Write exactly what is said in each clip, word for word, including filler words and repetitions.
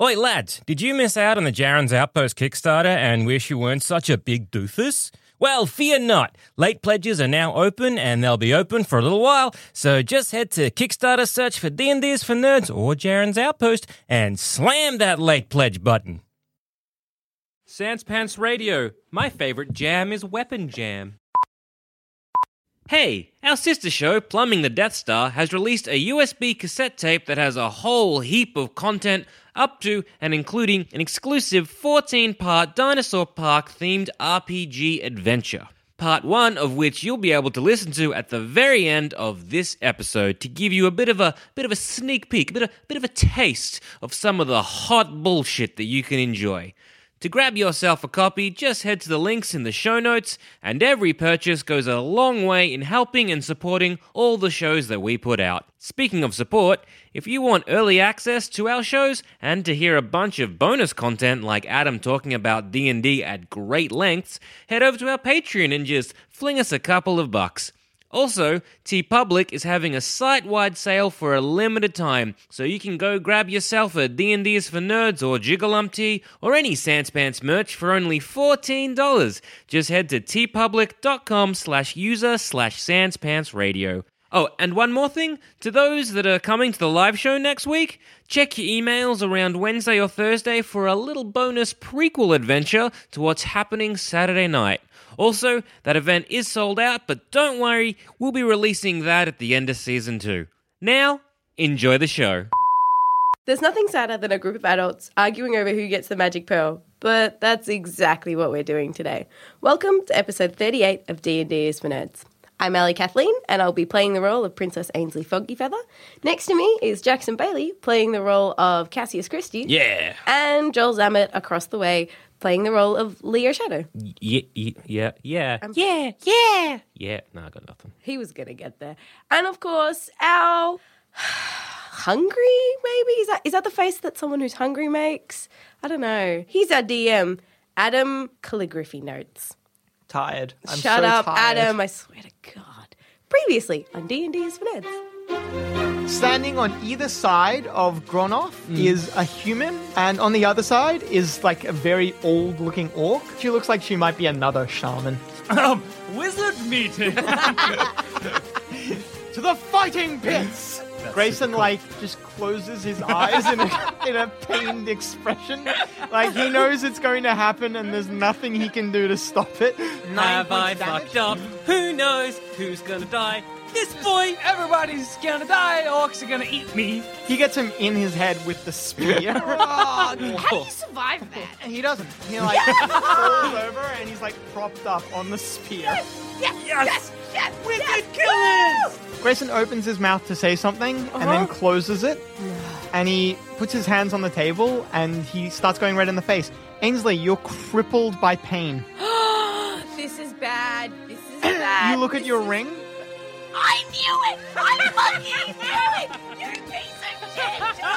Oi, lads, did you miss out on the Jaren's Outpost Kickstarter and wish you weren't such a big doofus? Well, fear not. Late pledges are now open, and they'll be open for a little while, so just head to Kickstarter, search for D and D is for Nerds or Jaren's Outpost, and slam that late pledge button. Sans Pants Radio. My favorite jam is Weapon Jam. Hey, our sister show, Plumbing the Death Star, has released a U S B cassette tape that has a whole heap of content up to and including an exclusive fourteen-part Dinosaur Park-themed R P G adventure. Part one of which you'll be able to listen to at the very end of this episode to give you a bit of a bit of a sneak peek, a bit of, bit of a taste of some of the hot bullshit that you can enjoy. To grab yourself a copy, just head to the links in the show notes, and every purchase goes a long way in helping and supporting all the shows that we put out. Speaking of support, if you want early access to our shows and to hear a bunch of bonus content like Adam talking about D and D at great lengths, head over to our Patreon and just fling us a couple of bucks. Also, TeePublic is having a site-wide sale for a limited time, so you can go grab yourself a D and D is for Nerds or Jiggalumpty or any Sans Pants merch for only fourteen dollars. Just head to teepublic.com slash user slash sanspantsradio. Oh, and one more thing, to those that are coming to the live show next week, check your emails around Wednesday or Thursday for a little bonus prequel adventure to what's happening Saturday night. Also, that event is sold out, but don't worry, we'll be releasing that at the end of season two. Now, enjoy the show. There's nothing sadder than a group of adults arguing over who gets the magic pearl, but that's exactly what we're doing today. Welcome to episode thirty-eight of D and D is for Nerds. I'm Ellie Kathleen, and I'll be playing the role of Princess Ainsley Foggyfeather. Next to me is Jackson Bailey, playing the role of Cassius Christie. Yeah. And Joel Zammett, across the way, playing the role of Leo Shadow. Yeah, yeah, yeah. Um, yeah, yeah. Yeah, no, I got nothing. He was going to get there. And, of course, our hungry, maybe? Is that is that the face that someone who's hungry makes? I don't know. He's our D M, Adam Calligraphy Notes. Tired. I'm Shut so up, tired. Adam. I swear to God. Previously on D and D is for Nerds. Standing on either side of Gronoff mm. is a human, and on the other side is like a very old-looking orc. She looks like she might be another shaman. Um, wizard meeting! To the fighting pits! That's Grayson, cool. like, just closes his eyes in a, in a pained expression. Like, he knows it's going to happen and there's nothing he can do to stop it. Nine Have I damage. fucked up? Who knows who's gonna die? This boy! Everybody's gonna die. Orcs are gonna eat me. He gets him in his head with the spear. How do you survive that? He doesn't. He, like, falls over and he's, like, propped up on the spear. Yes! Yes! Yes! Yes! Yes! We yes, did killers! Grayson opens his mouth to say something uh-huh. and then closes it. And he puts his hands on the table and he starts going red in the face. Ainsley, you're crippled by pain. This is bad. This is bad. You look at this your is... ring. I knew it! I fucking knew it! You piece of shit!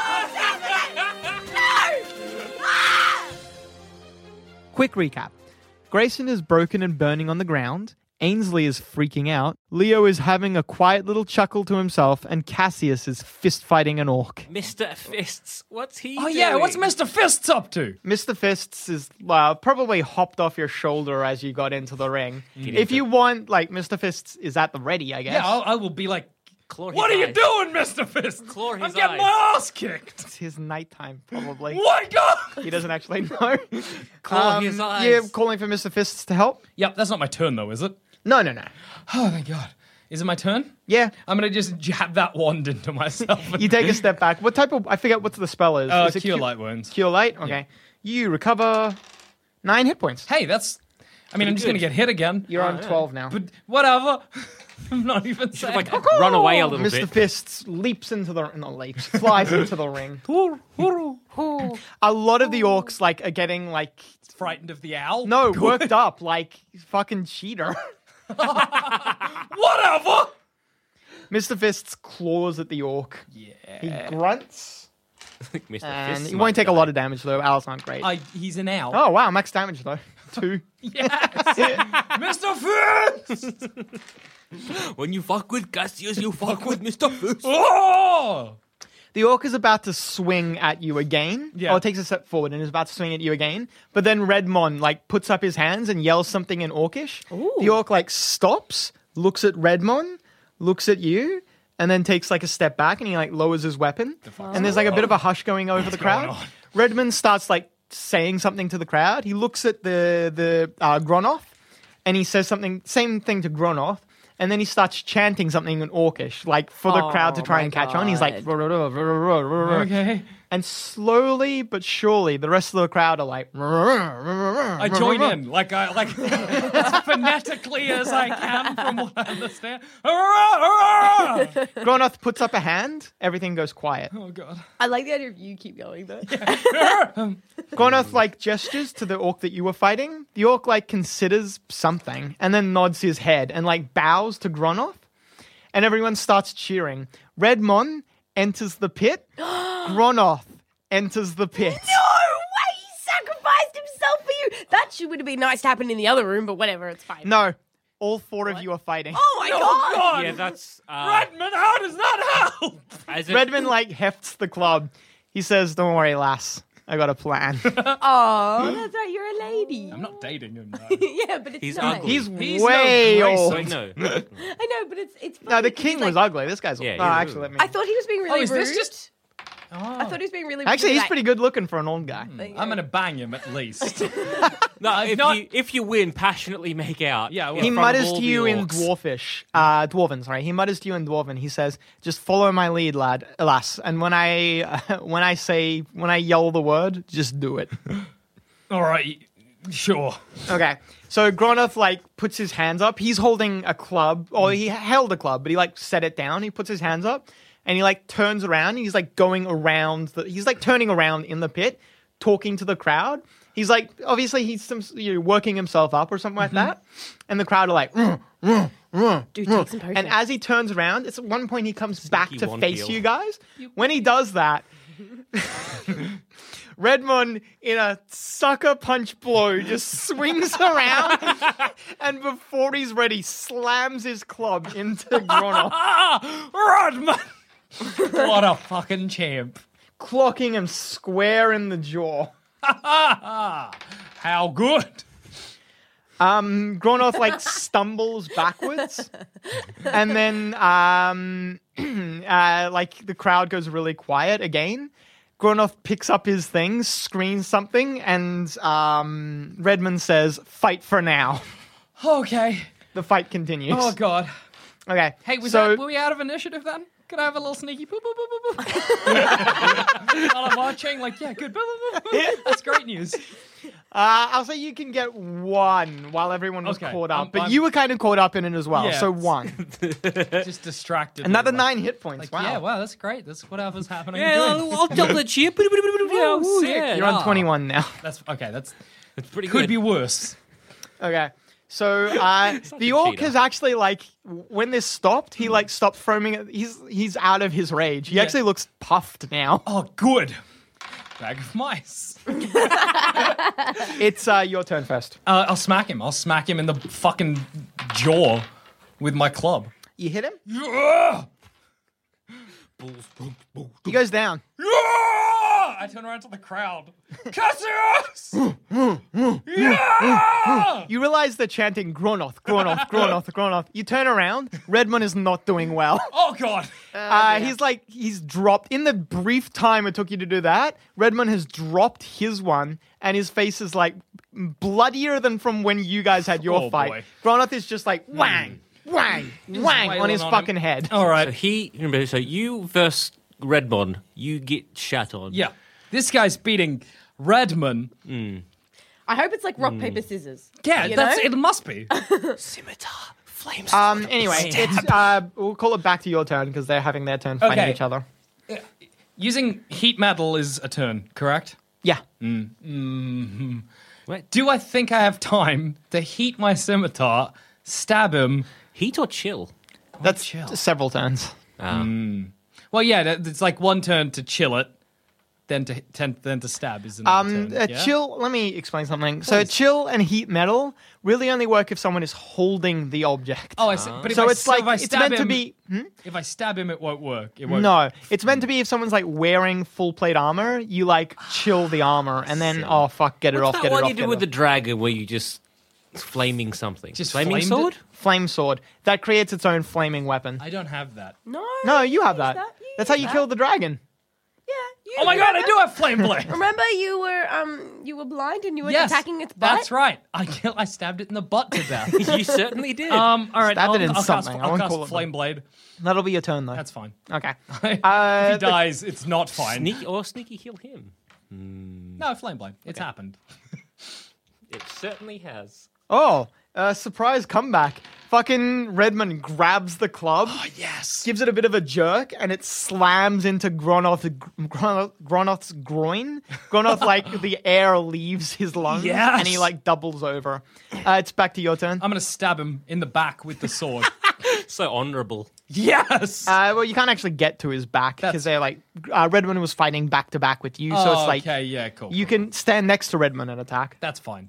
No! Ah! Quick recap. Grayson is broken and burning on the ground. Ainsley is freaking out. Leo is having a quiet little chuckle to himself, and Cassius is fist-fighting an orc. Mister Fists, what's he Oh doing? yeah, what's Mister Fists up to? Mister Fists is uh, probably hopped off your shoulder as you got into the ring. You If to- you want, like, Mister Fists is at the ready, I guess. Yeah, I'll, I will be like, Claw his what are you eyes. doing, Mister Fists? Claw his I'm getting eyes. my ass kicked. It's his nighttime, probably. Wake up! He doesn't actually know. Claw Um, his eyes. You're calling for Mister Fists to help? Yep, that's not my turn though, is it? No, no, no. Oh, thank God. Is it my turn? Yeah. I'm going to just jab that wand into myself. You take a step back. What type of... I forget what the spell is. Uh, is it cure cu- light wounds. Cure light? Okay. You recover nine hit points. Hey, that's... I mean, I'm just going to get hit again. You're on twelve now. But whatever. I'm not even Should saying... have, like, run away a little Mister bit. Fists leaps into the... Not leaps. Flies into the ring. A lot of the orcs, like, are getting, like... Frightened of the owl? No, Good. worked up like fucking cheater. Whatever! Mister Fists claws at the orc. Yeah. He grunts. Mister And Fists he might won't take a die. lot of damage, though. Owls aren't great. I, he's an owl. Oh, wow. Max damage, though. Two. Yes! Mister Fists! When you fuck with Cassius, you fuck with Mister Fists. Oh! The orc is about to swing at you again. Yeah. Or it takes a step forward and is about to swing at you again. But then Redmon like puts up his hands and yells something in Orcish. Ooh. The orc like stops, looks at Redmon, looks at you, and then takes like a step back and he like lowers his weapon. And there's like a bit of a hush going over the crowd. going on? Redmond starts like saying something to the crowd. He looks at the the uh, Gronoth and he says something, same thing to Gronoth. And then he starts chanting something in Orcish, like for the Oh crowd to try my and catch on. He's like, Okay. and slowly but surely, the rest of the crowd are like, I I join in, like I like as phonetically as I can from what I understand. Gronoth puts up a hand. Everything goes quiet. Oh god. I like the idea of you keep going though. Gronoth like gestures to the orc that you were fighting. The orc like considers something and then nods his head and like bows to Gronoth. And everyone starts cheering. Redmon enters the pit. Gronoth enters the pit. No way! He sacrificed himself for you. That should would have been nice to happen in the other room, but whatever, it's fine. No, all four of you are fighting. Oh my god! God. Yeah, that's uh, Redmond, how does that help? as a- Redmond like hefts the club. He says, "Don't worry, lass. I got a plan." Oh, that's right. You're a lady. I'm not dating him though. Yeah, but it's He's nice. ugly. He's, He's way no Grace. old. Wait, no. I know, but it's it's. No, funny the because king he's was like- ugly. This guy's. Yeah, Yeah, he was- actually, let me. I thought he was being really Oh, is rude. this just? Oh. I thought he was being really rude. Actually, he's like, pretty good looking for an old guy. like, I'm gonna bang him at least. No, if not- you if you win, passionately make out. Yeah, well- in He front of mutters all to the you in orcs. Dwarfish, uh, Dwarven. Sorry, he mutters to you in Dwarven. He says, "Just follow my lead, lad, lass. And when I uh, when I say when I yell the word, just do it." All right, sure. Okay. So Gronoth like puts his hands up. He's holding a club, or he held a club, but he like set it down. He puts his hands up, and he like turns around. He's like going around. The, he's like turning around in the pit, talking to the crowd. He's like obviously he's some you know, working himself up or something like that, and the crowd are like. "Mm, mm, mm, Do mm." take some potions. And as he turns around, it's at one point he comes back to one face heel. you guys. When he does that. Redmond, in a sucker punch blow, just swings around and before he's ready, slams his club into Gronoth, Ah, Redmond! What a fucking champ! clocking him square in the jaw. How good! Um, Gronoth like stumbles backwards, and then um, uh, like the crowd goes really quiet again. Gronoth picks up his things, screams something, and um, Redmond says, "Fight for now." Okay. The fight continues. Oh god. Okay. Hey, was so that were we out of initiative then? Could I have a little sneaky boop boop boop boop boop? While I'm watching, like, yeah, good. Boop, boop, boop, boop. That's great news. Uh, I'll say you can get one while everyone was Okay, caught up, I'm- but I'm- you were kind of caught up in it as well. Yeah. So one, Just distracted. another like, nine hit points. Like, wow. yeah, wow, that's great. That's whatever's happening. Yeah, Good. I'll, I'll double that cheer. Yeah, Ooh, sick. yeah, You're on ah. twenty-one now. That's okay. That's It's pretty could good. be worse. Okay. So uh, the orc cheater. has actually like when this stopped, he like stopped foaming. He's he's out of his rage. He Yeah. actually looks puffed now. Oh, good. Bag of mice. It's uh, your turn first. Uh, I'll smack him. I'll smack him in the fucking jaw with my club. You hit him. Yeah! He goes down. Yeah! I turn around to the crowd. Cassius! Yeah! You realize they're chanting Gronoth, Gronoth, Gronoth, Gronoth. You turn around. Redmond is not doing well. Oh god. Uh, he's like, he's dropped, in the brief time it took you to do that, Redmond has dropped his one, and his face is like bloodier than from when you guys had your Oh, fight. boy. Gronoth is just like, whang, whang, whang on wailing his on fucking him. head. All So right. he, remember, so you versus Redmond, you get shat on. Yeah. This guy's beating Redmond. I hope it's like rock paper scissors. Yeah, You that's know? it must be. Scimitar, flames. Um, anyway, it's, uh, we'll call it back to your turn because they're having their turn fighting Okay. each other. Using heat metal is a turn, correct? Yeah. Do I think I have time to heat my scimitar, stab him? Heat or chill? That's chill. several turns. Um, Well, yeah, that- it's like one turn to chill it, than to tend than to stab is an Um, turn. uh, yeah? chill. Let me explain something. So, Please. chill and heat metal really only work if someone is holding the object. Oh, I see. But if so I, it's so like if I it's stab meant him, to be. Hmm? If I stab him, it won't work. It won't. No, it's meant to be if someone's like wearing full plate armor, you like chill the armor, and then oh fuck, get it What's off, that get it one off. you get do it with off. the dragon where you just flaming something? Just flaming flamed sword? it? Flame sword that creates its own flaming weapon. I don't have that. No. No, you have use that. You That's how use you that. kill the dragon. Yeah. You Oh my god, I remember? do have flame blade. Remember, you were um, you were blind and you were Yes, attacking its butt. that's right. I kill, I stabbed it in the butt to death. You certainly did. um, all right, Stabbed I'll, it in I'll something. Cast, I I'll won't cast call it flame blade. That'll be your turn though. That's fine. Okay. if Uh, he dies, it's not fine. Sneaky or sneaky heal him. No, flame blade. It's happened. It certainly has. Oh, uh, surprise comeback. Fucking Redmond grabs the club, Oh yes. gives it a bit of a jerk, and it slams into Gronoth, Gronoth, Gronoth's groin. Gronoth, like, the air leaves his lungs, Yes. and he, like, doubles over. Uh, it's back to your turn. I'm gonna stab him in the back with the sword. So honorable. Yes. Uh, well, you can't actually get to his back, because That's- they're, like, uh, Redmond was fighting back-to-back with you, so oh, it's like, okay, yeah, cool. you cool. can stand next to Redmond and attack. That's fine.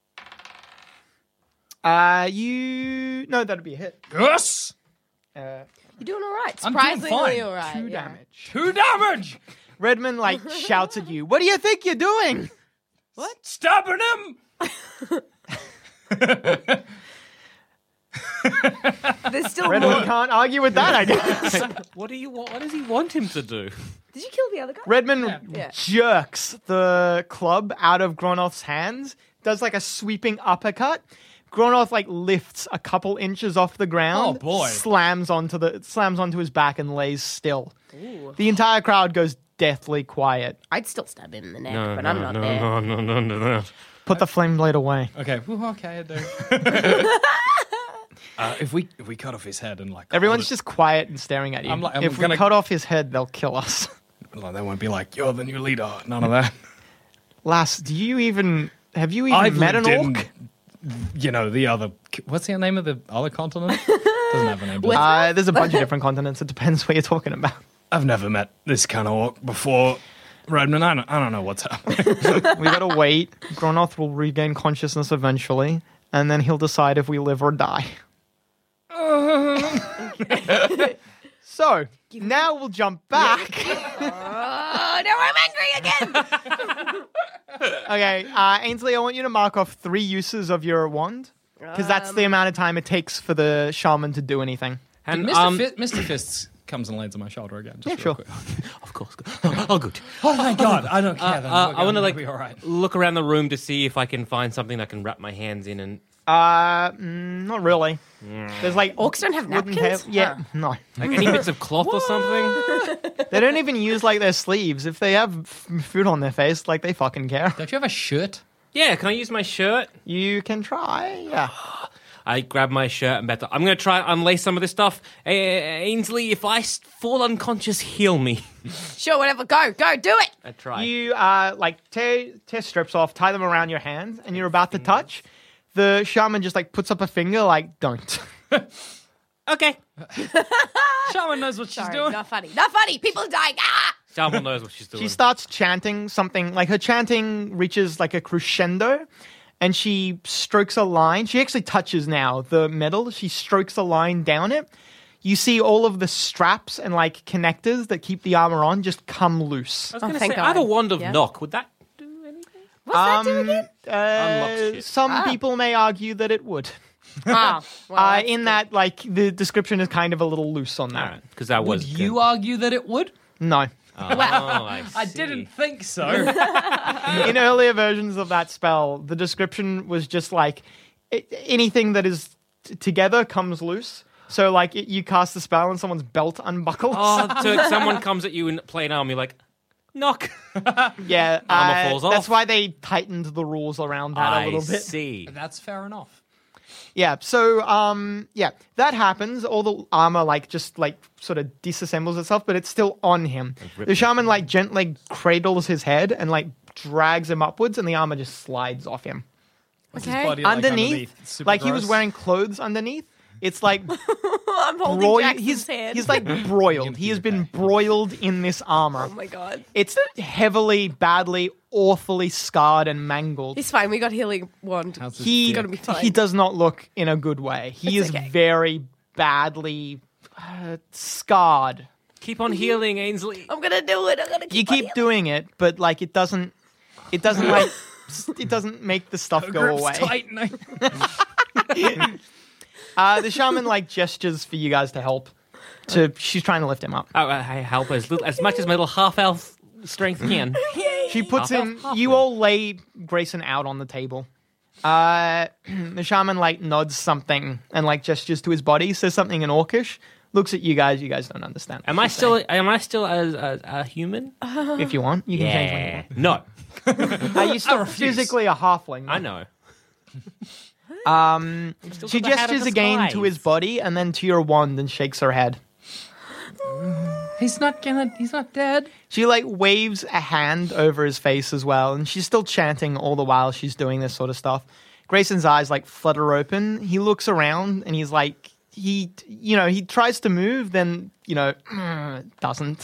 Uh, you... No, that'd be a hit. Yes. Uh, You're doing all right. I'm doing Surprisingly fine. all right. two yeah. damage. Two damage. Redmond, like, shouts at you, what do you think you're doing? Stabbing him. There's still Redmond more. can't argue with that, I guess. What do you want? What does he want him to do? Did you kill the other guy? Redmond Yeah. jerks the club out of Gronoth's hands, does like a sweeping uppercut. Gronoth like lifts a couple inches off the ground, Oh, boy. slams onto the slams onto his back and lays still. The entire crowd goes deathly quiet. I'd still stab him in the neck, No, but no, I'm not no, there. no, no, no, no, no. Put the flame blade away. Okay. Ooh, okay, I do. uh, if we if we cut off his head and like Everyone's hold just quiet and staring at you. I'm like- I'm if we gonna- cut off his head, they'll kill us. it, like, they won't be like you're the new leader. None of that. Lass, do you even have you even I've met an lived in, orc? you know, the other. What's the name of the other continent? Doesn't have a name. does it? Uh, there's a bunch of different continents. It depends what you're talking about. I've never met this kind of orc before. Redmond, I don't, I don't know what's happening. We gotta wait. Gronoth will regain consciousness eventually, and then he'll decide if we live or die. So, now we'll jump back. Oh, now I'm angry again. Okay, uh, Ainsley, I want you to mark off three uses of your wand, because that's the amount of time it takes for the shaman to do anything. And Mister um, Fi- Mister Fists comes and lands on my shoulder again. Just Yeah, real sure. quick. of course. Oh, good. Oh my god, I don't care. Uh, then. uh, We're I want to gonna like be all right. look around the room to see if I can find something I can wrap my hands in and Uh, mm, not really. There's like Orcs don't have wooden napkins? tail- Yeah, Huh. no. like any bits of cloth or something. They don't even use like their sleeves. If they have f- food on their face, like they fucking care. Don't you have a shirt? Yeah, can I use my shirt? You can try, yeah. I grab my shirt and better. I'm going to try and unlace some of this stuff. Uh, Ainsley, if I s- fall unconscious, heal me. Sure, whatever. Go, go, do it. I try. You uh like tear tear strips off, tie them around your hands, and you're about to touch. The shaman just like puts up a finger, like don't. Okay. Shaman knows what she's Sorry, doing. not funny. Not funny. People are dying. Ah! Shaman knows what she's doing. She starts chanting something, like her chanting reaches like a crescendo, and she strokes a line. She actually touches now the metal. She strokes a line down it. You see all of the straps and like connectors that keep the armor on just come loose. I was Oh, going to thank say, I have a God. wand of Yeah. knock. Would that do anything? What's that do again? Uh, Unlocks shit. some Ah. people may argue that it would. Ah, well, Uh, that's in good. that, like, the description is kind of a little loose on that. All right, because that was Would you argue that it would? No. Oh, I, I see. didn't think so. In earlier versions of that spell, the description was just like I- anything that is t- together comes loose. So, like, it, you cast the spell and someone's belt unbuckles. Oh, so if someone comes at you in plain armor, you're like, knock. yeah, armor uh, falls that's off. why they tightened the rules around that I a little bit. see. That's fair enough. Yeah, so um yeah, that happens. All the armor like just like sort of disassembles itself, but it's still on him. rip The it. shaman like gently cradles his head and like drags him upwards, and the armor just slides off him. What's Okay. his body like underneath, Super like he was gross? wearing clothes underneath. It's like I'm holding broiled. Jackson's He's hand. he's like broiled. He has been broiled in this armor. Oh my god. It's heavily, badly, awfully scarred and mangled. He's fine. We got healing wand. How's this He dick? Gotta be fine. he does not look in a good way. He It's is okay. very badly uh, scarred. Keep on healing, Ainsley. I'm gonna do it. I'm gonna keep You on keep healing. doing it, but like it doesn't. It doesn't like. It doesn't make the stuff go Grip's away. tightening. Uh, the shaman like gestures for you guys to help. To she's trying to lift him up. Oh, uh, I help as little, as much as my little half elf strength can. She puts Half him. elf, half You elf. all lay Grayson out on the table. Uh, the shaman like nods something and like gestures to his body, says something in Orcish, looks at you guys. You guys don't understand. Am I still? Am I still a, a, a human? If you want, you can change when you Yeah. want. No, Are you still refuse. physically a halfling? I know. Um, Still she got the hat of gestures the again to skies. his body and then to your wand and shakes her head. He's not gonna. He's not dead. She like waves a hand over his face as well, and she's still chanting all the while she's doing this sort of stuff. Grayson's eyes like flutter open. He looks around and he's like, he, you know, he tries to move, then you know, doesn't.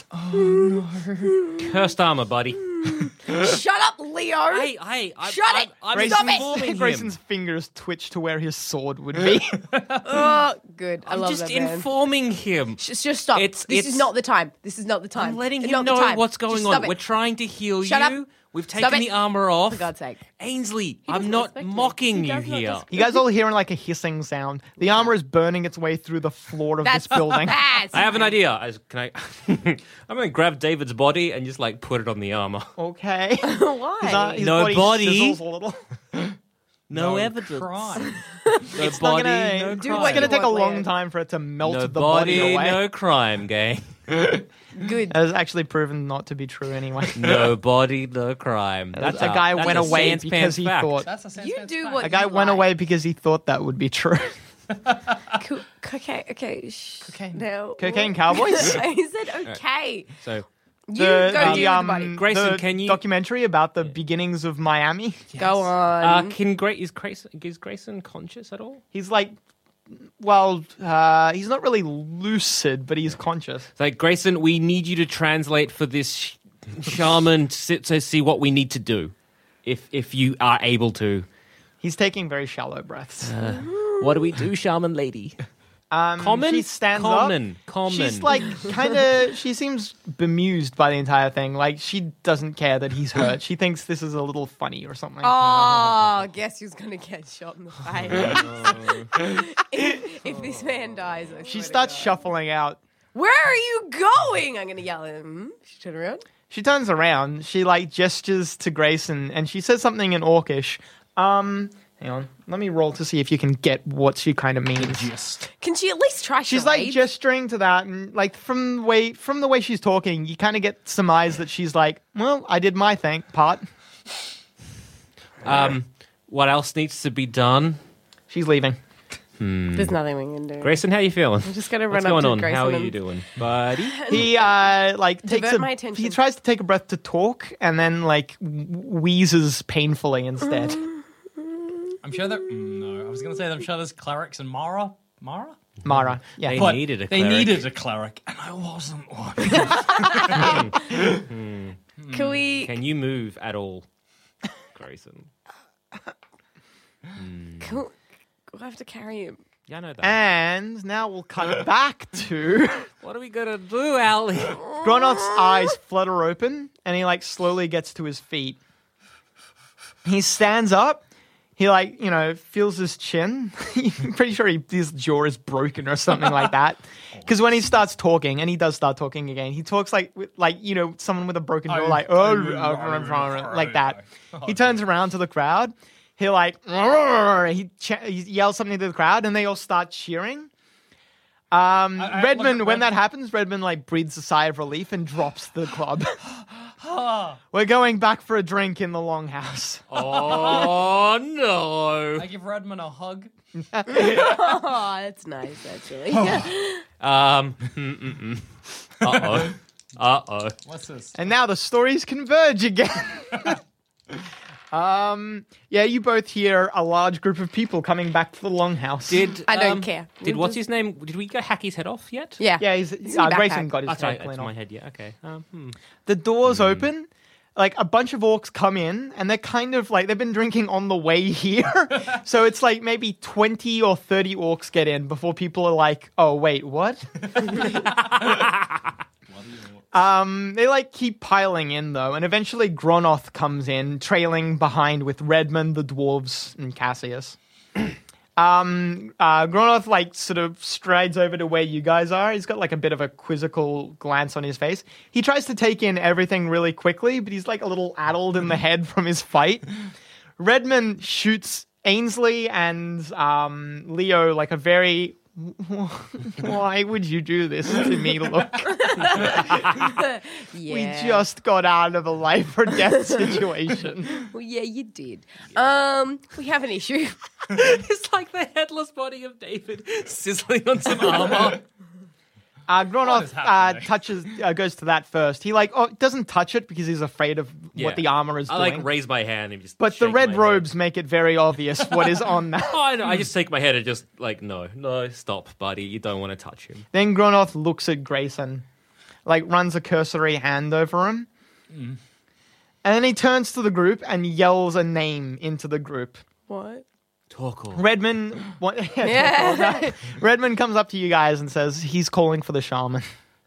Cursed armor, buddy. Shut up, Leo. Hey, hey, I'm, Shut I'm, it! I'm Grayson- Stop it! informing him. Grayson's fingers twitch to where his sword would be. Oh, good. I I'm love just that man. informing him. Just, just stop. It's- this it's- is not the time. This is not the time. I'm letting It's him not the know time. what's going Just on. stop it. We're trying to heal Shut you. up. We've Stop taken it. the armor off. For God's sake. Ainsley, I'm doesn't not respect me. mocking He you does not here. respect You guys all hearing like a hissing sound. The armor is burning its way through the floor of That's this building. Bad. I have an idea. I, can I? I'm going to grab David's body and just like put it on the armor. Okay. Why? His, uh, his No body, body. sizzles a little. No, evidence. Crime. No It's body, not gonna, no it's Do crime. what gonna you take a want, long Leo. time for it to melt No the body, body away. no crime, gang. Good. That has actually proven not to be true anyway. No body, no crime. That's a guy that's went a away Sans because Pants he fact. thought. That's a sense. You do what A guy you went like. away because he thought that would be true. Co- okay, okay. Shh. Cocaine. No. Cocaine cowboys? I said okay. So, You The, go the, do um, the body. Grayson, the can you- documentary about the beginnings of Miami? Go on. uh, can Gra- is Grayson is Grayson conscious at all? He's like, well, uh, he's not really lucid, but he's conscious. It's like, Grayson, we need you to translate for this sh- shaman to, sit, to see what we need to do, if if you are able to. He's taking very shallow breaths. What do we do, shaman lady? Um, Common? She stands Common. up. Common. She's like kind of. She seems bemused by the entire thing. Like she doesn't care that he's hurt. She thinks this is a little funny or something. Oh, guess who's gonna get shot in the face? if, if this man dies, I She swear to starts God. shuffling out. Where are you going? I'm gonna yell at him. She turn around. She turns around. She like gestures to Grayson, and she says something in Orcish. Um, hang on. Let me roll to see if you can get what she kind of means. Just. Can she at least try? She's like charades? gesturing to that, and like from the way from the way she's talking, you kind of get some eyes that she's like, "Well, I did my thing part." Um, what else needs to be done? She's leaving. There's nothing we can do. Grayson, how you feeling? I'm just gonna What's run up going to on? Grayson How are and- you doing, buddy? He uh like takes Divert a my attention. he tries to take a breath to talk, and then like wheezes painfully instead. I'm sure that. mm, No, I was gonna say I'm sure there's clerics in Mara. Mara. Mara, yeah. They But needed a They cleric. needed a cleric, and I wasn't one. Can we? Can you move at all, Grayson? Can we we'll have to carry him. Yeah, I know that. And now we'll cut back to What are we gonna do, Ali? Gronot's eyes flutter open, and he like slowly gets to his feet. He stands up. He like you know feels his chin. I'm pretty sure he, his jaw is broken or something like that. Because when he starts talking, and he does start talking again, he talks like with- like you know someone with a broken jaw, like oh, like that. He turns around to the crowd. He like he, ch- he yells something to the crowd, and they all start cheering. Um, I- I- Redmond, look, when Red- that happens, Redmond like breathes a sigh of relief and drops the club. We're going back for a drink in the longhouse. Oh no! I give Redmond a hug. Oh, that's nice actually. Um. mm-mm-mm. Uh oh. Uh oh. What's this? And now the stories converge again. Um, yeah, you both hear a large group of people coming back to the longhouse. Did I don't um, care. Did We'll what's just- his name? Did we go hack his head off yet? Yeah. Yeah, he's, It's in uh, your Grayson backpack. got his That's right. tail That's clean my off. head. Yeah. Okay. Um, hmm. The doors open. Like, a bunch of orcs come in, and they're kind of like, they've been drinking on the way here. So it's like maybe twenty or thirty orcs get in before people are like, oh, wait, what? um, They, like, keep piling in, though. And eventually Gronoth comes in, trailing behind with Redmond, the dwarves, and Cassius. Um, uh, Gronoth, like, sort of strides over to where you guys are. He's got, like, a bit of a quizzical glance on his face. He tries to take in everything really quickly, but he's, like, a little addled in the head from his fight. Redmond shoots Ainsley and um, Leo, like, a very... Why would you do this to me, look? Yeah. We just got out of a life or death situation. Well, yeah, you did. Um, we have an issue. It's like the headless body of David sizzling on some armor. Uh, Gronoth is uh, happening? touches, uh, goes to that first. He like oh, doesn't touch it because he's afraid of Yeah. what the armor is I doing. like raise my hand and just. but the shake red my robes head. make it very obvious what is on that. Oh, I know. I just shake my head and just like, no, no, stop, buddy. You don't want to touch him. Then Gronoth looks at Grayson, like runs a cursory hand over him, Mm. and then he turns to the group and yells a name into the group. What? Torkoal. Redmond, what, Yeah. Redmond comes up to you guys and says he's calling for the shaman.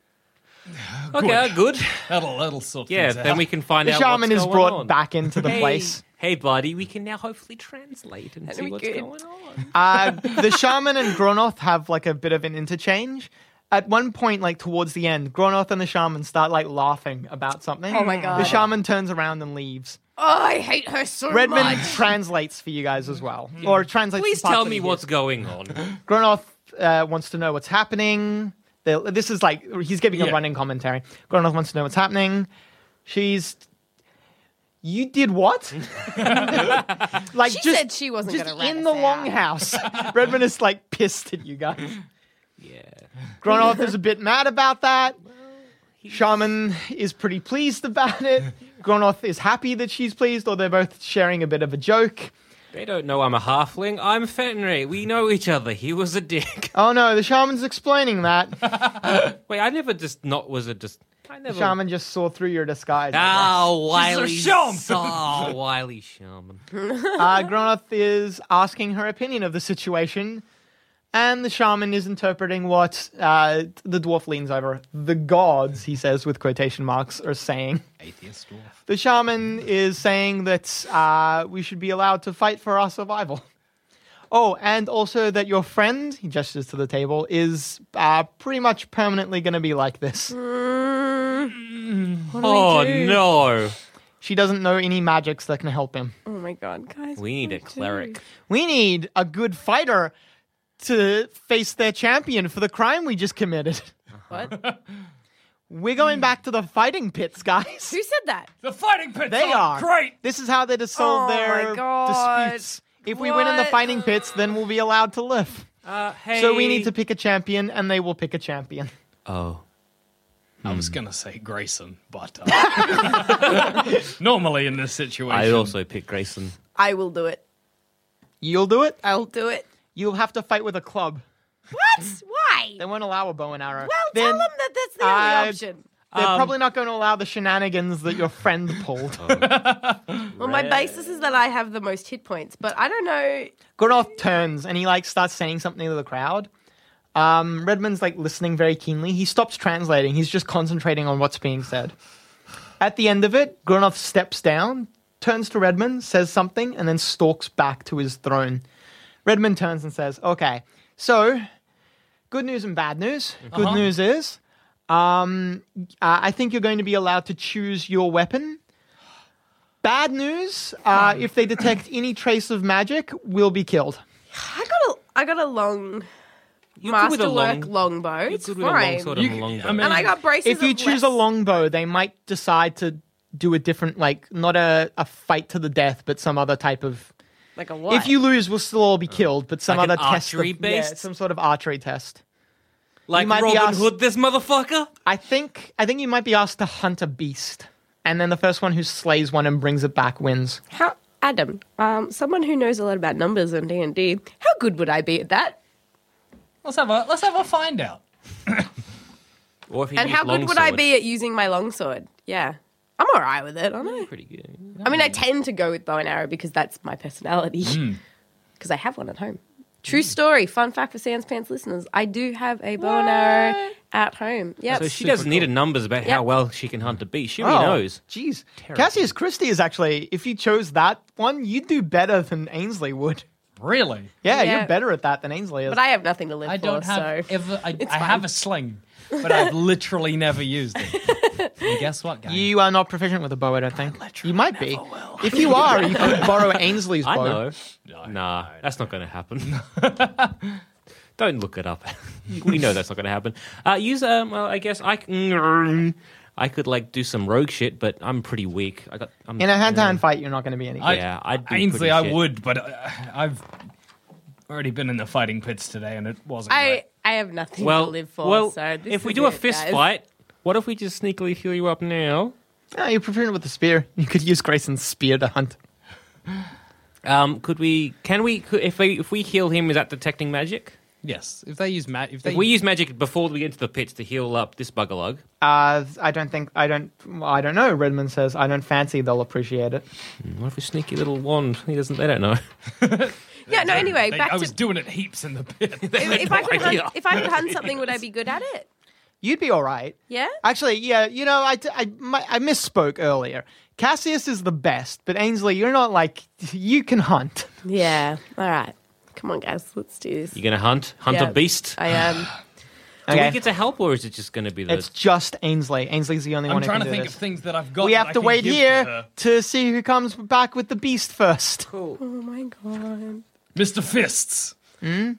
Okay, good. That'll that'll sort Yeah, things then out. we can find The out shaman what's is going brought on. back into the Hey, place. hey, buddy, we can now hopefully translate and That'd see be what's good. going on. Uh, the shaman and Gronoth have like a bit of an interchange. At one point, like towards the end, Gronoth and the shaman start like laughing about something. Oh my God. The shaman turns around and leaves. Oh, I hate her so Redmond much. translates for you guys as well, or translates. Please the parts tell that me he what's hears. going on. Gronoth uh, wants to know what's happening. They'll- This is like he's giving a Yeah. running commentary. Gronoth wants to know what's happening. She's. You did what? like She just, said she wasn't just going to rat in us the out. longhouse. Redmond is like pissed at you guys. Yeah. Gronoth is a bit mad about that. Shaman is pretty pleased about it. Gronoth is happy that she's pleased, or they're both sharing a bit of a joke. They don't know I'm a halfling. I'm Fenrir. We know each other. He was a dick. Oh no, the shaman's explaining that. Wait, I never just not was a just. I The never. shaman just saw through your disguise. I Ah, wily shaman. Oh, wily shaman. guess. uh, Gronoth is asking her opinion of the situation, and the shaman is interpreting what uh, the dwarf leans over. The gods, he says with quotation marks, are saying. Atheist dwarf. The shaman is saying that uh, we should be allowed to fight for our survival. Oh, and also that your friend, he gestures to the table, is uh, pretty much permanently going to be like this. Mm. What do Oh we do? no! She doesn't know any magics that can help him. Oh my God, guys. We need a what do we cleric. do? We need a good fighter to face their champion for the crime we just committed. What? We're going back to the fighting pits, guys. Who said that? The fighting pits They are. great. This is how they just solve Oh their my God. disputes. If we win in the What? fighting pits, then we'll be allowed to live. Uh, hey. So we need to pick a champion, and they will pick a champion. Oh. I was gonna say Grayson, but uh, normally in this situation, I also pick Grayson. I will do it. You'll do it? I'll do it. You'll have to fight with a club. What? Why? They won't allow a bow and arrow. Well, then tell them that that's the only uh, option. They're Um, probably not going to allow the shenanigans that your friend pulled. Well, my basis is that I have the most hit points, but I don't know. Gronoth turns and he like starts saying something to the crowd. Um, Redmond's like listening very keenly. He stops translating. He's just concentrating on what's being said. At the end of it, Gronoth steps down, turns to Redmond, says something, and then stalks back to his throne. Redmond turns and says, "Okay, so good news and bad news. Good Uh-huh. news is, um, uh, I think you're going to be allowed to choose your weapon. Bad news, uh, if they detect any trace of magic, we'll be killed." I got a, I got a long You're good with a masterwork long- longbow. You're It's good with a long fine. sort of You- longbow. I mean- And I got braces. If you of choose less- a longbow, they might decide to do a different, like, not a, a fight to the death, but some other type of... like a what? If you lose, we'll still all be killed, but some Like an other test. Of, archery-based? yeah, some sort of archery test. like might be Robin asked- Hood, this motherfucker. I think I think you might be asked to hunt a beast, and then the first one who slays one and brings it back wins. How Adam, um, someone who knows a lot about numbers on D and D, how good would I be at that? Let's have a let's have a find out. Or if he And used how good would I longsword. be at using my longsword? Yeah. I'm all right with it, aren't I? Pretty good. I mean, I tend to go with bow and arrow because that's my personality. Because I have one at home. True story. Fun fact for Sans Pants listeners. I do have a bow and arrow at home. Yep. So she doesn't need a numbers about how Yep. well she can hunt a beast. She already knows. Jeez. Cassius Christie is actually, if you chose that one, you'd do better than Ainsley would. Really? Yeah, Yeah. you're better at that than Ainsley is. But I have nothing to live I for, don't have so... ever. I, it's I fine. have a sling, but I've literally never used it. And guess what, guys? You are not proficient with a bow, I don't think. You might be. If you are, you could borrow Ainsley's I bow. know. Nah, that's not going to happen. Don't look it up. We know that's not going to happen. Uh, use um. Well, I guess I can. I could like do some rogue shit, but I'm pretty weak. I got. I'm, In a hand-to-hand fight, you're not going to be any good. I- Yeah, I'd be Ainsley, pretty I shit. would, but uh, I've already been in the fighting pits today, and it wasn't. I, great. I have nothing Well, to live for, well. so this If we is do a it, fist guys. fight, what if we just sneakily heal you up now? Ah, you're proficient with the spear. You could use Grayson's spear to hunt. Um, could we? Can we? Could, if we if we heal him, is that detecting magic? Yes, if they use ma- if they If we use magic before we get into the pits to heal up this buggerlug, Uh, I don't think, I don't, well, I don't know. Redmond says, I don't fancy they'll appreciate it. what if we sneaky little wand? He doesn't. They don't know. Yeah, no, anyway, They- back I to... was doing it heaps in the pit. if, if, I could idea. hunt, if I could hunt something, would I be good at it? You'd be all right. Yeah? Actually, yeah, you know, I, I, my, I misspoke earlier. Cassius is the best, but Ainsley, you're not like, you can hunt. Yeah. All right. Come on, guys. Let's do this. You're gonna hunt, hunt Yeah. a beast. I am. Do Okay. we get to help, or is it just gonna be the? It's just Ainsley. Ainsley's the only I'm one who trying can to do think this. of things that I've got. We that have I to can wait give here to her. to see who comes back with the beast first. Oh my god. Mister Fists. Hmm?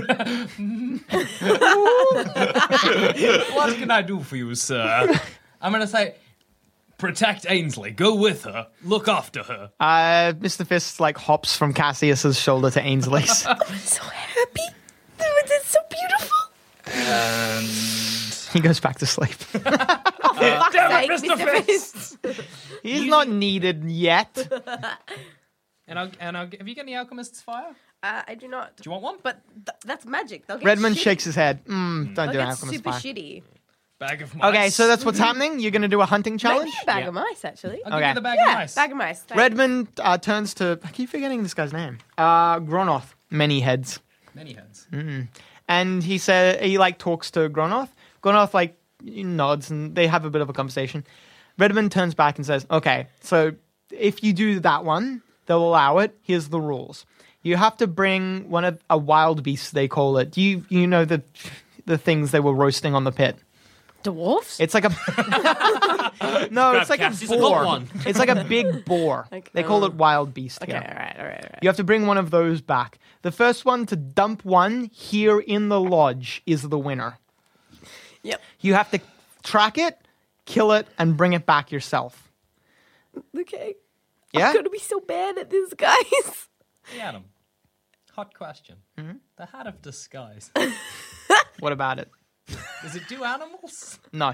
What can I do for you, sir? I'm going to say, protect Ainsley. Go with her. Look after her. Uh, Mister Fist like hops from Cassius's shoulder to Ainsley's. I'm so happy. This is so beautiful. And He goes back to sleep. For fuck's sake, Mister Mister Fist. He's not needed yet. and I'll, and I'll, have you got any Alchemist's Fire? Uh, I do not. Do you want one? But th- that's magic. They'll get Redmond shitty. shakes his head. Mm, don't They'll do get Alchemist super Fire. shitty. Bag of mice. Okay, so that's what's happening. You're going to do a hunting challenge? Maybe a bag Yeah. of mice, actually. I'll give Okay. you the bag yeah, of mice. bag of mice. Thanks. Redmond uh, turns to. I keep forgetting this guy's name. Uh, Gronoth. Many heads. Many heads. And he said he like talks to Gronoth. Gronoth like nods and they have a bit of a conversation. Redmond turns back and says, "Okay, so if you do that one, they'll allow it. Here's the rules. You have to bring one of a wild beast, they call it. You you know the the things they were roasting on the pit. Dwarfs? It's like a no, it's like a Cassius, I got boar. one. It's like a big boar. Like, They call uh, it wild beast. Okay, here. all right, all right, all right. You have to bring one of those back. The first one to dump one here in the lodge is the winner. Yep. You have to track it, kill it, and bring it back yourself. Okay. Yeah? I'm going to be so bad at this, guys. Hey, Adam. Hot question. Mm-hmm. The Hat of Disguise. What about it? Does it do animals? No.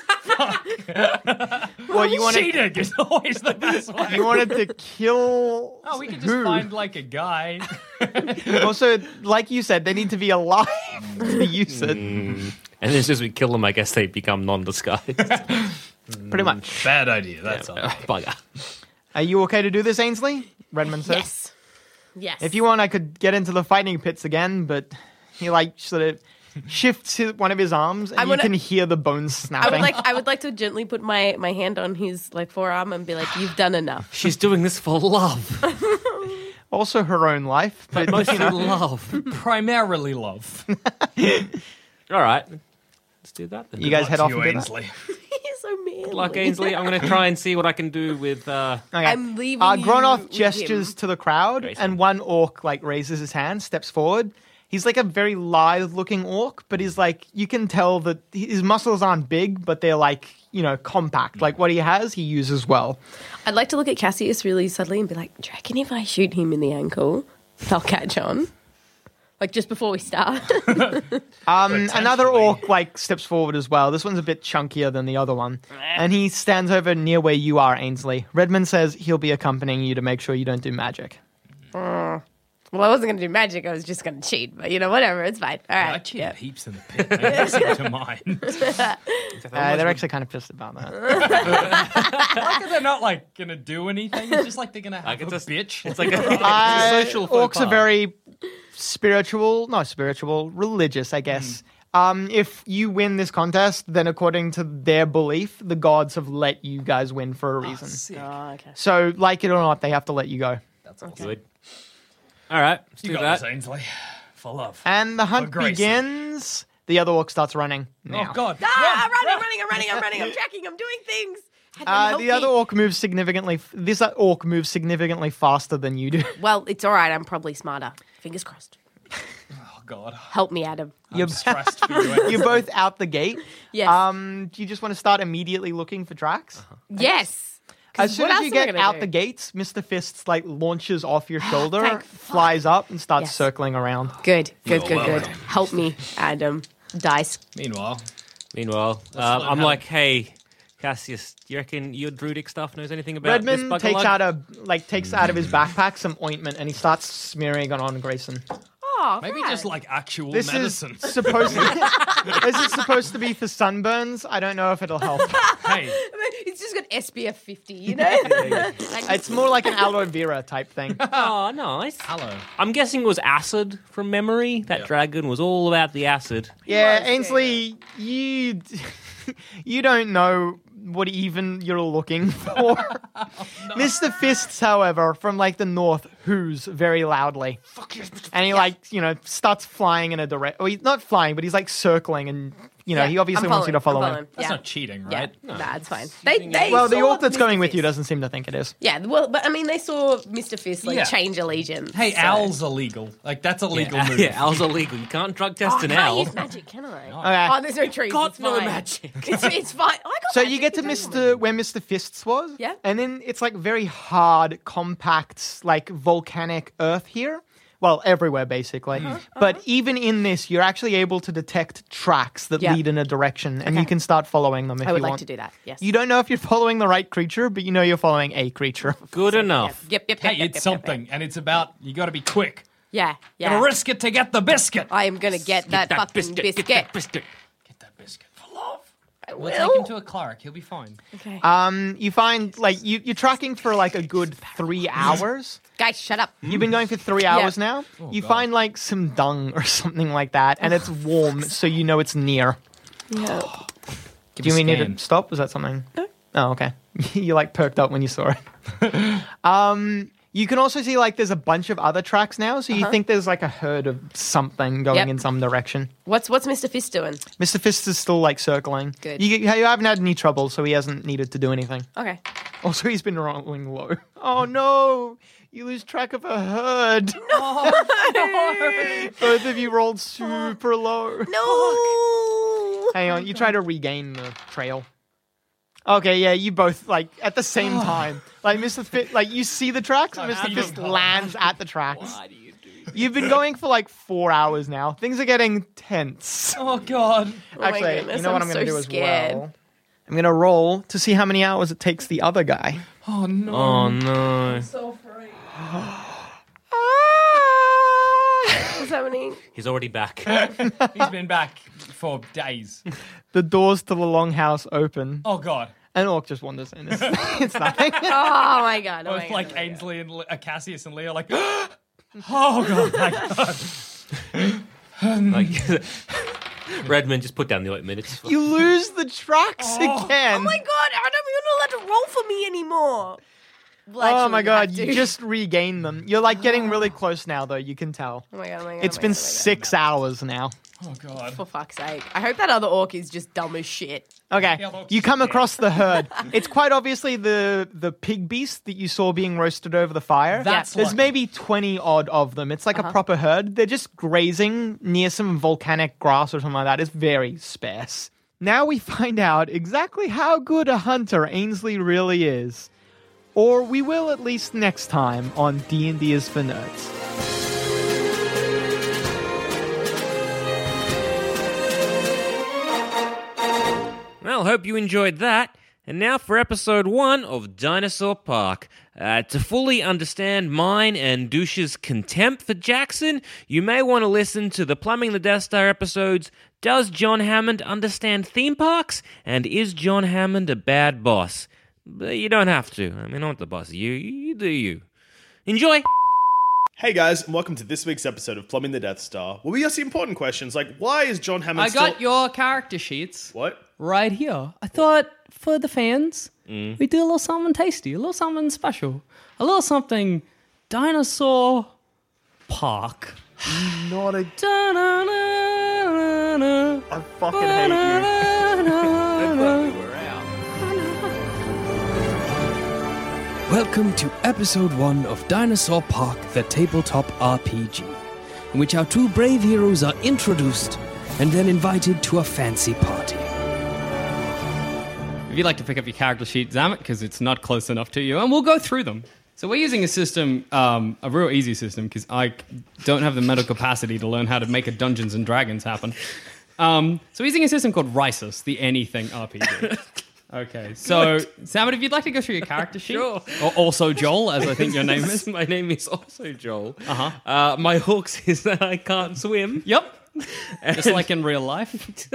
well, you wanted Cheating is always the best way. you wanted to kill. Oh, we could just who? find like a guy. Also, like you said, they need to be alive to use it. And as soon as we kill them, I guess they become non-disguised. Pretty much. Bad idea. That's all. Bugger. Are you okay to do this, Ainsley? Redmond says. Yes. Yes. If you want, I could get into the fighting pits again, but he like sort of shifts his, one of his arms, and I'm you gonna- can hear the bones I snapping. would like I would like to gently put my, my hand on his like forearm and be like, "You've done enough." She's doing this for love. Also, her own life, but Mostly love. Primarily love. All right. Let's do that then. you guys head off you, and do that. Ainsley. He's so manly. Good luck, Ainsley. I'm going to try and see what I can do with... Uh, Okay. I'm leaving Uh, you Gronoth with gestures him. to the crowd, Grayson. and one orc like raises his hand, steps forward. He's like a very lithe-looking orc, but he's like you can tell that his muscles aren't big, but they're like you know compact. Like what he has, he uses well. I'd like to look at Cassius really subtly and be like, "Do you reckon if I shoot him in the ankle, they'll catch on?" Like just before we start. Um, another orc like steps forward as well. This one's a bit chunkier than the other one, and he stands over near where you are, Ainsley. Redmond says he'll be accompanying you to make sure you don't do magic. Uh, well, I wasn't going to do magic. I was just going to cheat. But, you know, whatever. It's fine. All right. I cheated yeah. heaps in the pit. I listen to mine. Uh, they're actually kind of pissed about that. Like they're not like gonna do anything. It's just like they're gonna have Like, a it's a- bitch. It's like a, it's Uh, a social faux orcs are pas. very spiritual, not spiritual, religious, I guess. Um, if you win this contest, then according to their belief, the gods have let you guys win for a reason. Sick. Oh, okay. So, like it or not, they have to let you go. That's awesome. Good. All right, let's You do got that. this, Ainsley. For love. And the hunt Grayson. begins. The other orc starts running now. Oh God. Ah, I'm Run, running, run. running, I'm running, I'm running, I'm tracking, I'm doing things. Hadn't Uh, helped the other me. orc moves significantly. This orc moves significantly faster than you do. Well, it's all right. I'm probably smarter. Fingers crossed. Oh God. Help me, Adam. I'm You're- stressed for you. You're both out the gate. Yes. Um, do you just want to start immediately looking for tracks? yes. 'Cause As soon what as else you am I get gonna out do? the gates, Mister Fists like launches off your shoulder, Thank flies up, and starts Yes. circling around. Good, good, You're good, good. welcome. Help me, Adam. Dice. Meanwhile, Meanwhile, uh, learn I'm how like, hey, Cassius, do you reckon your druidic stuff knows anything about this Redmond bugger takes lug? out a like takes out of his backpack some ointment and he starts smearing it on Grayson. Oh, maybe right. just like actual This medicine. is supposed to this is supposed to be for sunburns. I don't know if it'll help. Hey, It's just got S P F fifty, you know? Like, It's more like an aloe vera type thing. Oh, nice. hello. I'm guessing it was acid from memory. That Yeah. dragon was all about the acid. Yeah, was, Ainsley, you you don't know what even you're looking for. Mister Fists, however, from like the north, whoos very loudly. And he like, you know, starts flying in a direct. Well, he's not flying, but he's like circling and, you know, yeah, he obviously I'm wants you to following, follow I'm him. following. That's yeah. not cheating, Yeah, right? nah, it's fine. They, they Well, the saw orc that's Mister going with you Fist. doesn't seem to think it is. Yeah, well, but I mean, they saw Mister Fist like Yeah. change allegiance. Hey, so. owl's illegal. Like that's a legal yeah, move. yeah, owls are legal. You can't drug test Oh, I an can't owl. use magic, can I? Okay. Oh, there's no trees. Got it's no fine. magic. It's, it's fine. I got So magic, you get to don't Mister where Mister Fists was. Yeah. And then it's like very hard, compact, like volcanic earth here. Well, everywhere basically. Uh-huh. But even in this, you're actually able to detect tracks that Yeah. lead in a world, and Okay. you can start following them if I would you like want. to do that. Yes. You don't know if you're following the right creature, but you know you're following a creature. Good Yep, enough. Yep. Yep. Hey, yep, yep, it's yep, something, Yep, and it's about you got to be quick. yep. Yeah. Gotta Yeah. risk it to get the biscuit. I am gonna get that, That fucking biscuit, biscuit. Get that biscuit. Get that biscuit for love. I We'll will. take him to a cleric. He'll be fine. Okay. Um, you find like you, you're tracking for like a good three hours. Guys, shut up. You've been going for three hours now. you God. find like some dung or something like that, and it's warm, so you know it's near. Yeah. Give Do you a mean need scan. to stop? Was that something? Oh, okay. You like perked up when you saw it. um, you can also see like there's a bunch of other tracks now, so you Uh-huh. think there's like a herd of something going Yep. in some direction. What's What's Mister Fist doing? Mister Fist is still like circling. Good. You, you haven't had any trouble, so he hasn't needed to do anything. Okay. Also, he's been rolling low. Oh no! You lose track of a herd. Both of you rolled super low. No. Hang on, you try to regain the trail. Okay, yeah, you both like at the same time. Like Mister Fist, like you see the tracks, and Mister Adam. Fist lands at the tracks. Why do you do You've been going for like four hours now. Things are getting tense. Oh God. Oh my Actually, goodness, you know what I'm I'm going to so do as scared. well. I'm going to roll to see how many hours it takes the other guy. Oh no. Oh no. What's happening? He's already back. He's been back for days. The doors to the longhouse open. Oh God. An orc just wanders in. It's, it's nothing. Oh my god. Oh my Both god, like oh my Ainsley and Le- uh, Cassius and Leo like. Oh God. My God. Like, Redmond, just put down the ointment. It's fine. You lose the tracks Oh. again. Oh my god, Adam, you're not allowed to roll for me anymore. Well, Oh actually, my you god, have you to. just regain them. You're like getting really close now, though. You can tell. Oh my god, oh my god. It's oh my been god, oh my god. six hours now. Oh God. For fuck's sake. I hope that other orc is just dumb as shit. Okay, Yeah, look, you come yeah. across the herd. It's quite obviously the the pig beast that you saw being roasted over the fire. That's There's lucky. maybe twenty odd of them. It's like Uh-huh. a proper herd. They're just grazing near some volcanic grass or something like that. It's very sparse. Now we find out exactly how good a hunter Ainsley really is. Or we will at least next time on D and D is for Nerds. Well, hope you enjoyed that. And now for episode one of Dinosaur Park. Uh, to fully understand mine and Douche's contempt for Jackson, you may want to listen to the Plumbing the Death Star episodes, Does John Hammond Understand Theme Parks? And Is John Hammond a Bad Boss? But you don't have to. I mean, I'm not the boss of you. You do you. Enjoy! Hey guys, and welcome to this week's episode of Plumbing the Death Star, where we ask the important questions like, why is John Hammond I still... got your character sheets What? right here. I thought for the fans, we do a little something tasty, a little something special, a little something Dinosaur Park. Not a... Da-na-na-na-na. I fucking hate Ba-na-na-na-na. Welcome to episode one of Dinosaur Park, the tabletop R P G, in which our two brave heroes are introduced and then invited to a fancy party. If you'd like to pick up your character sheet, Zamet, because it's not close enough to you, and we'll go through them. So we're using a system, um, a real easy system, because I don't have the mental capacity to learn how to make a Dungeons and Dragons happen. Um, so we're using a system called Rysus, the Anything R P G. Okay, so Zamet, if you'd like to go through your character sheet, Sure. or also Joel, as I think your name is. My name is also Joel. Uh-huh. Uh, my hooks is that I can't swim. Yep, just like in real life.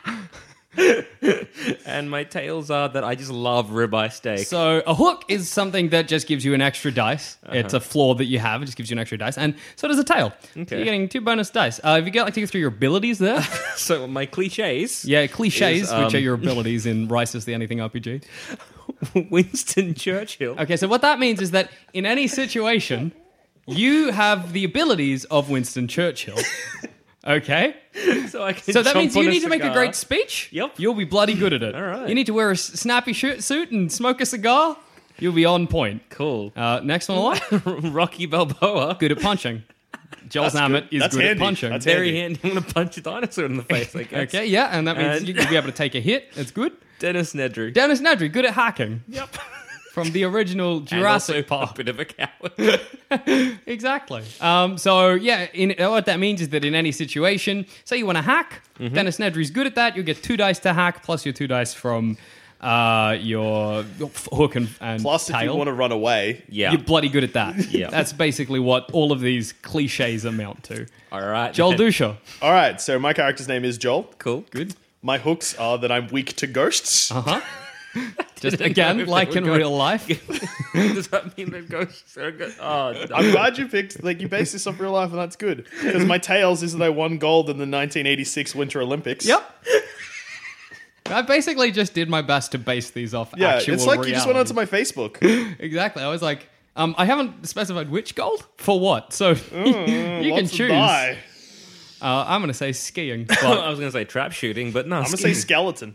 And my tails are that I just love ribeye steak. So a hook is something that just gives you an extra dice. Uh-huh. It's a flaw that you have. It just gives you an extra dice. And so does a tail. So Okay. you're getting two bonus dice. Uh, if you get like to go through your abilities there. So my cliches. Yeah, cliches, Is, um, which are your abilities in Rysus the Anything R P G. Winston Churchill. Okay, so what that means is that in any situation, you have the abilities of Winston Churchill. Okay? So I can So that jump means you on a need to make a cigar. great speech. Yep. You'll be bloody good at it. All right. You need to wear a s- snappy shirt suit and smoke a cigar. You'll be on point. Cool. Uh, next one along. Rocky Balboa. Good at punching. Joel Zamet is That's good handy. at punching. That's Very handy. handy. I'm going to punch a dinosaur in the face, I guess. Okay, yeah, and that means And- you'll be able to take a hit. That's good. Dennis Nedry. Dennis Nedry, good at hacking. Yep. From the original And Jurassic also Park. a bit of a coward. Exactly. Um, so, yeah, in, what that means is that in any situation, say you want to hack, Mm-hmm. Dennis Nedry's good at that. You'll get two dice to hack, plus your two dice from uh, your, your f- hook and, and Plus, tail. if you want to run away... Yeah. You're bloody good at that. Yeah. That's basically what all of these cliches amount to. All right. Joel Dusha. All right, so my character's name is Joel. Cool. Good. My hooks are that I'm weak to ghosts. Uh-huh. Just Didn't know again, if they like would in go- real life. Does that mean that ghosts are good? Oh, I'm glad you picked, like, you based this off real life, and that's good. Because my tails is that I won gold in the nineteen eighty-six Winter Olympics. Yep. I basically just did my best to base these off Yeah, actual it's like you just went reality. onto my Facebook. Exactly. I was like, um, I haven't specified which gold for what, so you can Lots of choose. die. Uh, I'm going to say skiing, I but was going to say trap shooting, but no. I'm going to say skeleton.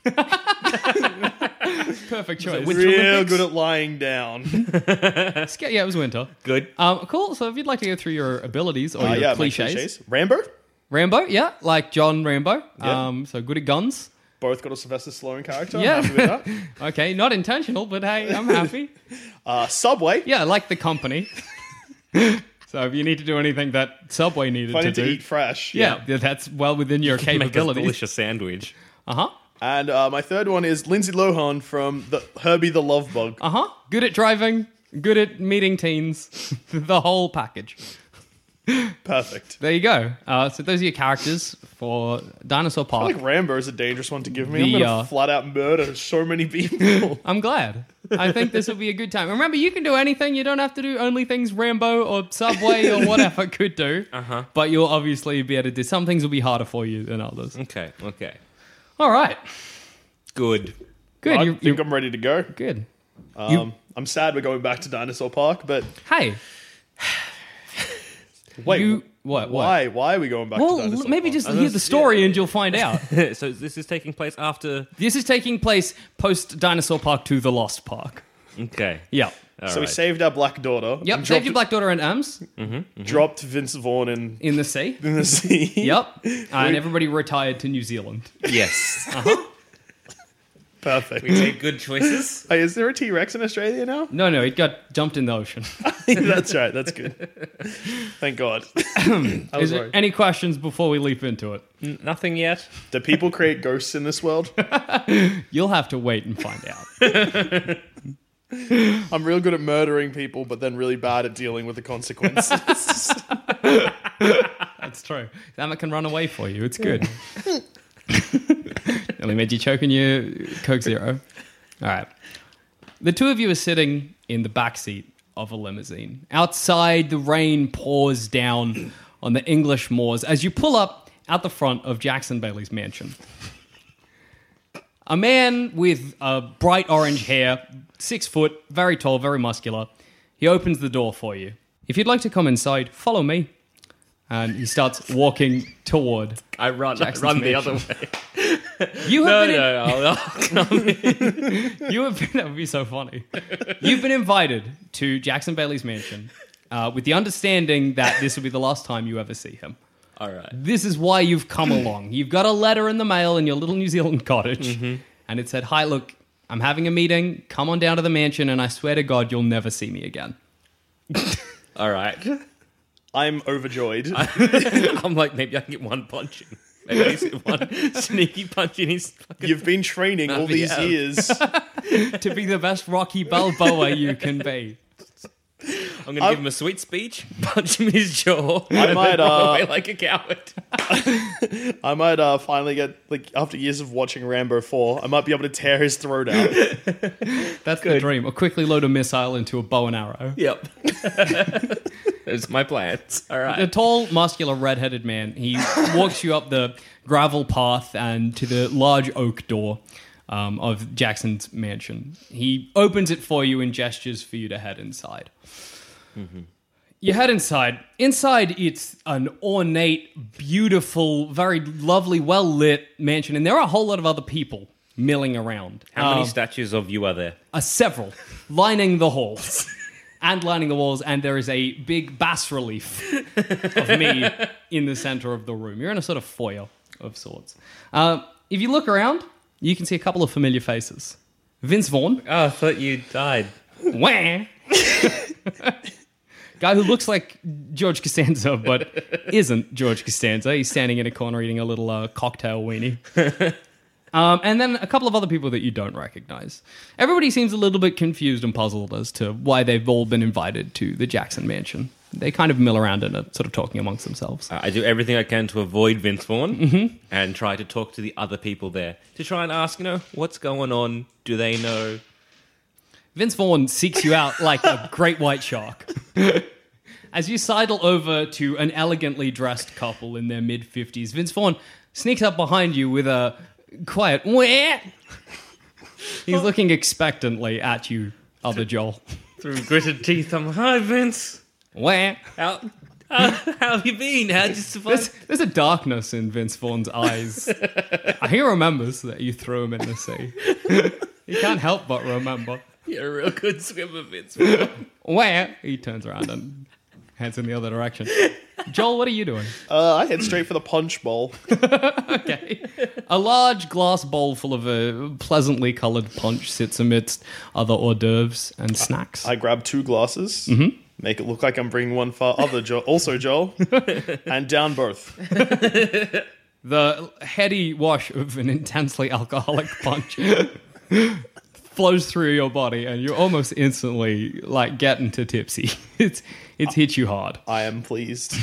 perfect choice. Winter Real Olympics? good at lying down. Ski- yeah, it was winter. good. Um, cool. So if you'd like to go through your abilities or Uh, your yeah, my cliches. cliches. Rambo. Rambo, yeah, like John Rambo. Yeah. Um, so good at guns. Both got a Sylvester Stallone character. Yeah. I'm happy with that. Okay, not intentional, but hey, I'm happy. Uh, Subway. Yeah, like the company. So if you need to do anything that Subway needed If I to need do, to eat fresh. yeah, yeah, that's well within your Make a capabilities. delicious sandwich. Uh huh. And uh, my third one is Lindsay Lohan from the Herbie the Love Bug. Uh huh. Good at driving. Good at meeting teens. The whole package. Perfect. There you go. Uh, so those are your characters for Dinosaur I Park. feel like Rambo is a dangerous one to give me. The, I'm going to uh, flat out murder so many people. I'm glad. I think this will be a good time. Remember, you can do anything. You don't have to do only things Rambo or Subway or whatever could do. Uh-huh. But you'll obviously be able to do. Some things will be harder for you than others. Okay, okay. All right. Good. Good. I you, think you're I'm ready to go. good. Um, I'm sad we're going back to Dinosaur Park, but Hey. wait, You, what? What? why? Why are we going back to Well, Dinosaur maybe Park? just was hear gonna the s- story and you'll find out. So this is taking place after... This is taking place post Dinosaur Park to the Lost Park. Okay. Yeah. All So we right. saved our black daughter. Yep. and Save dropped, your black daughter and Ams dropped Vince Vaughn in, in the sea. in the sea. Yep. And everybody retired to New Zealand. Yes. Perfect. We made good choices. Hey, is there a T-Rex in Australia now? No, no, it got dumped in the ocean. That's right. That's good. Thank God. I was Is there worried. any questions before we leap into it? N- Nothing yet. Do people create ghosts in this world? You'll have to wait and find out. I'm real good at murdering people, but then really bad at dealing with the consequences. That's true. Zamet can run away for you. It's good. Nearly made you choke on your Coke Zero. All right. The two of you are sitting in the back seat of a limousine. Outside, the rain pours down on the English moors as you pull up out the front of Jackson Bailey's mansion. A man with uh, bright orange hair, six foot, very tall, very muscular. He opens the door for you. If you'd like to come inside, follow me. And he starts walking toward. I run. Jackson's I run the mansion. other way. You No, have been. no, I'll, I'll come in. You have been. That would be so funny. You've been invited to Jackson Bailey's mansion uh, with the understanding that this will be the last time you ever see him. All right. This is why you've come along. You've got a letter in the mail in your little New Zealand cottage, Mm-hmm. and it said, "Hi, look, I'm having a meeting. Come on down to the mansion, and I swear to God, you'll never see me again." All right. I'm overjoyed. I'm like, maybe I can get one punch in. Maybe he's one sneaky punch in his fucking... You've been training all these Yeah. years. To be the best Rocky Balboa you can be. I'm going to give him a sweet speech, punch him in his jaw, I might, and run uh, away like a coward. I might uh, finally get, like, after years of watching Rambo four, I might be able to tear his throat out. That's the dream. Or quickly load a missile into a bow and arrow. Yep. Those are my plans. All A right. tall, muscular, red-headed man. He walks you up the gravel path and to the large oak door um, of Jackson's mansion. He opens it for you and gestures for you to head inside. Mm-hmm. You head inside. Inside, it's an ornate, beautiful, very lovely, well-lit mansion, and there are a whole lot of other people milling around. How many Um, statues of you are there? uh, several, lining the halls. And lining the walls, and there is a big bas relief of me in the center of the room. You're in a sort of foyer of sorts. Uh, if you look around, you can see a couple of familiar faces. Vince Vaughn. Oh, I thought you died. Wah! Guy who looks like George Costanza, but isn't George Costanza. He's standing in a corner eating a little uh, cocktail weenie. Um, and then a couple of other people that you don't recognize. Everybody seems a little bit confused and puzzled as to why they've all been invited to the Jackson mansion. They kind of mill around and are sort of talking amongst themselves. I do everything I can to avoid Vince Vaughn and try to talk to the other people there to try and ask, you know, what's going on? Do they know? Vince Vaughn seeks you out like a great white shark. As you sidle over to an elegantly dressed couple in their mid-fifties, Vince Vaughn sneaks up behind you with a quiet wah. He's looking expectantly at you, other Joel. Through gritted teeth, I'm like, hi, Vince. Wah. How, how, how have you been? How'd you There's, survive? there's a darkness in Vince Vaughn's eyes. He remembers that you threw him in the sea. He can't help but remember. You're a real good swimmer, Vince Vaughn. Where? He turns around and heads in the other direction. Joel, what are you doing? Uh, I head straight for the punch bowl. Okay. A large glass bowl full of a pleasantly coloured punch sits amidst other hors d'oeuvres and snacks. I grab two glasses, Mm-hmm. make it look like I'm bringing one for other Joel, also Joel, and down both. The heady wash of an intensely alcoholic punch flows through your body, and you're almost instantly like getting to tipsy. It's it's hit you hard. I am pleased.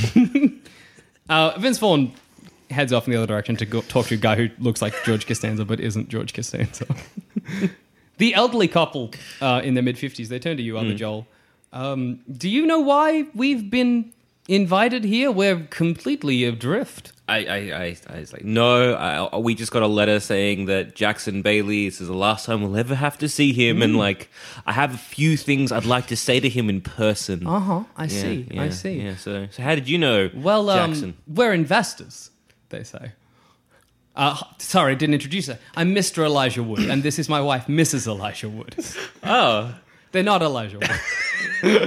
Uh, Vince Vaughn heads off in the other direction to go talk to a guy who looks like George Costanza but isn't George Costanza. The elderly couple uh, in their mid-fifties, they turn to you, other Joel. Um, do you know why we've been invited here? We're completely adrift. I, I, I, I was like, no, I, we just got a letter saying that Jackson Bailey, this is the last time we'll ever have to see him. And, like, I have a few things I'd like to say to him in person. Uh-huh, I Yeah, see, I yeah, see. Yeah, so, so how did you know Well, um, Jackson? we're investors, they say. Uh, sorry, I didn't introduce her. I'm Mister Elijah Wood, and this is my wife, Missus Elijah Wood. Oh, They're not Elijah Wood.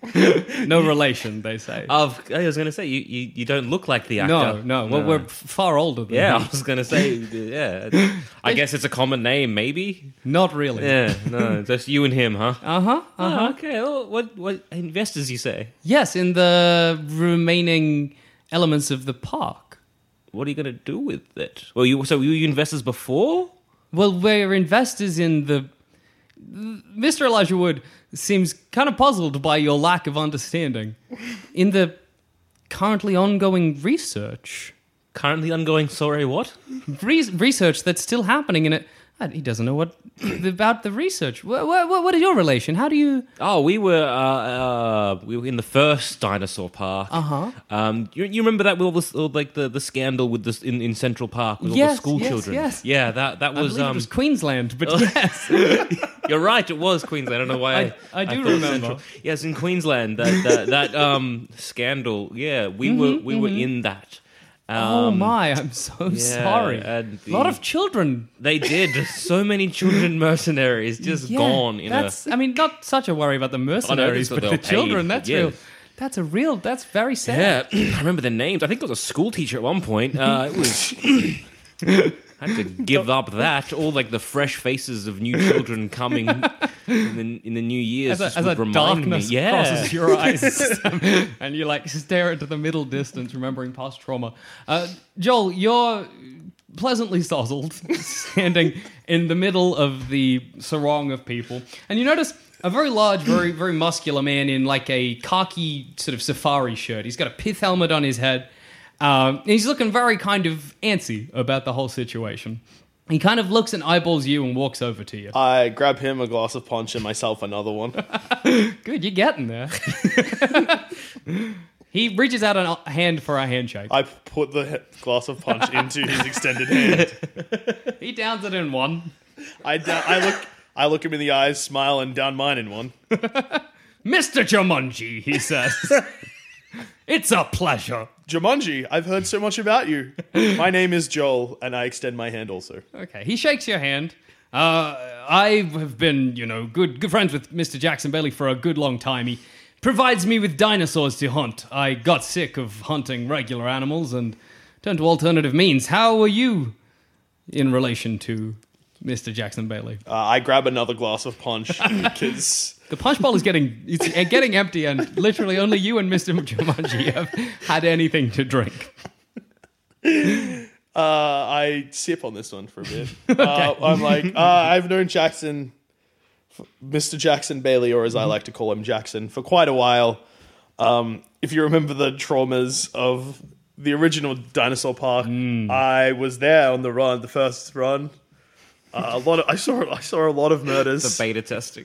No relation, they say. Of, I was going to say, you, you, you don't look like the actor. no, no, Well, we're f- far older than Yeah, I him. was going to say, yeah. I guess it's a common name, maybe? Not really. Yeah, no, just you and him, huh? Uh-huh, uh-huh. Oh, okay. Well, what, what investors, you say? Yes, in the remaining elements of the park. What are you going to do with it? Well, you so were you investors before? Well, we're investors in the... Mister Elijah Wood seems kind of puzzled by your lack of understanding. In the currently ongoing research. Currently ongoing, sorry, what? Re- research that's still happening in it. Uh, He doesn't know what about the research. What, what, what is your relation? How do you... Oh, we were uh, uh, we were in the first dinosaur park. Uh-huh. Um, you, you remember that with all this, all, like the, the scandal with this in, in Central Park with all Yes, the school yes, children? yes. Yeah, that that I was. believe Um, it was Queensland, but yes. You're right. It was Queensland. I don't know why. I, I- I do thought remember. Central. Yes, in Queensland, that that, that um, scandal. Yeah, we were we were in that. Um, Oh my, I'm so yeah, sorry. and A lot the- of children. They did. So many children mercenaries just Yeah, gone in that's, I mean, not such a worry about the mercenaries, what but they the were children, paid, that's yeah. real. That's a real, that's very a. sad. Yeah, I remember the names. I think I was a school teacher at one point. Uh, it was. I had to give up that. All like the fresh faces of new children coming in the, in the new years As a, just as would a remind darkness me. Yeah. crosses your eyes, and you like stare into the middle distance, remembering past trauma. Uh, Joel, you're pleasantly sozzled, standing in the middle of the sarong of people, and you notice a very large, very very muscular man in like a khaki sort of safari shirt. He's got a pith helmet on his head. Um, and he's looking very kind of antsy about the whole situation. He kind of looks and eyeballs you and walks over to you. I grab him a glass of punch and myself another one. Good, you're getting there. He reaches out a hand for a handshake. I put the he- glass of punch into his extended hand. He downs it in one. I, da- I look I look him in the eyes, smile, and down mine in one. Mister Jumanji, he says. It's a pleasure. Jumanji, I've heard so much about you. My name is Joel, and I extend my hand also. Okay, he shakes your hand. Uh, I have been, you know, good good friends with Mister Jackson Bailey for a good long time. He provides me with dinosaurs to hunt. I got sick of hunting regular animals and turned to alternative means. How are you in relation to Mister Jackson Bailey? Uh, I grab another glass of punch because The punch bowl is getting it's getting empty, and literally only you and Mister Jumanji have had anything to drink. uh, I sip on this one for a bit. uh, I'm like, uh, I've known Jackson, Mister Jackson Bailey, or as I like to call him, Jackson, for quite a while. Um, if you remember the traumas of the original Dinosaur Park, I was there on the run, the first run. Uh, a lot of I saw I saw a lot of murders. The beta testing.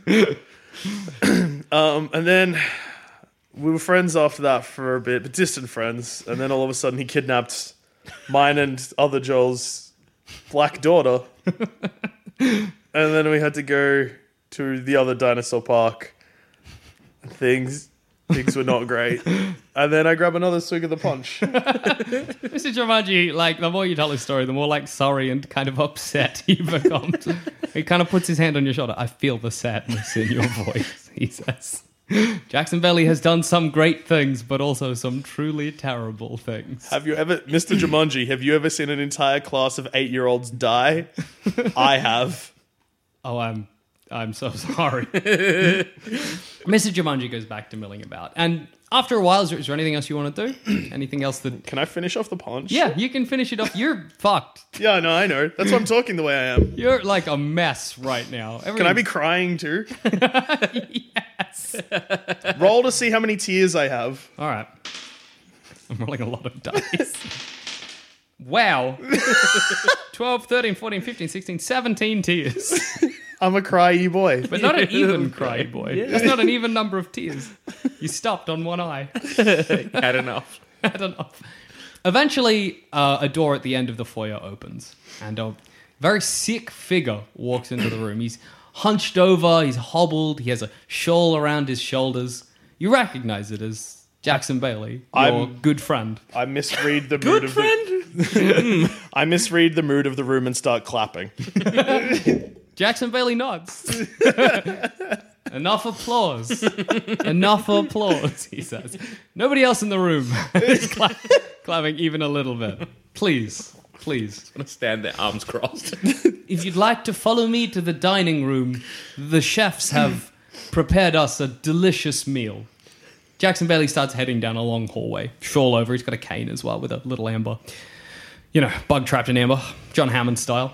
Um, and then we were friends after that for a bit, but distant friends. And then all of a sudden he kidnapped mine and other Joel's black daughter. And then we had to go to the other dinosaur park. Things things were not great. And then I grab another swig of the punch. Mister Jumanji, like, the more you tell his story, the more, like, sorry and kind of upset he becomes. He kind of puts his hand on your shoulder. I feel the sadness in your voice, he says. Jackson Bailey has done some great things, but also some truly terrible things. Have you ever, Mister Jumanji, have you ever seen an entire class of eight-year-olds die? I have. Oh, I'm I'm so sorry. Mister Jumanji goes back to milling about. And after a while, is there, is there anything else you want to do? Anything else that... Can I finish off the punch? Yeah, you can finish it off. You're fucked. Yeah, no, I know. That's why I'm talking the way I am. You're like a mess right now. Can I be crying too? Yes. Roll to see how many tears I have. All right. I'm rolling a lot of dice. Wow. twelve, thirteen, fourteen, fifteen, sixteen, seventeen tears. I'm a cryy boy. But not an even cry, boy. That's not an even number of tears. You stopped on one eye. Had enough. Had enough. Eventually, uh, a door at the end of the foyer opens, and a very sick figure walks into the room. He's hunched over, he's hobbled, he has a shawl around his shoulders. You recognize it as Jackson Bailey, your I'm- good friend. I misread the mood of the I misread the mood of the room and start clapping. Jackson Bailey nods. Enough applause. Enough applause, he says. Nobody else in the room is cla- clapping even a little bit. Please, please. I'm gonna stand there, arms crossed. If you'd like to follow me to the dining room, the chefs have prepared us a delicious meal. Jackson Bailey starts heading down a long hallway, shawl over. He's got a cane as well with a little amber. You know, bug trapped in amber, John Hammond style.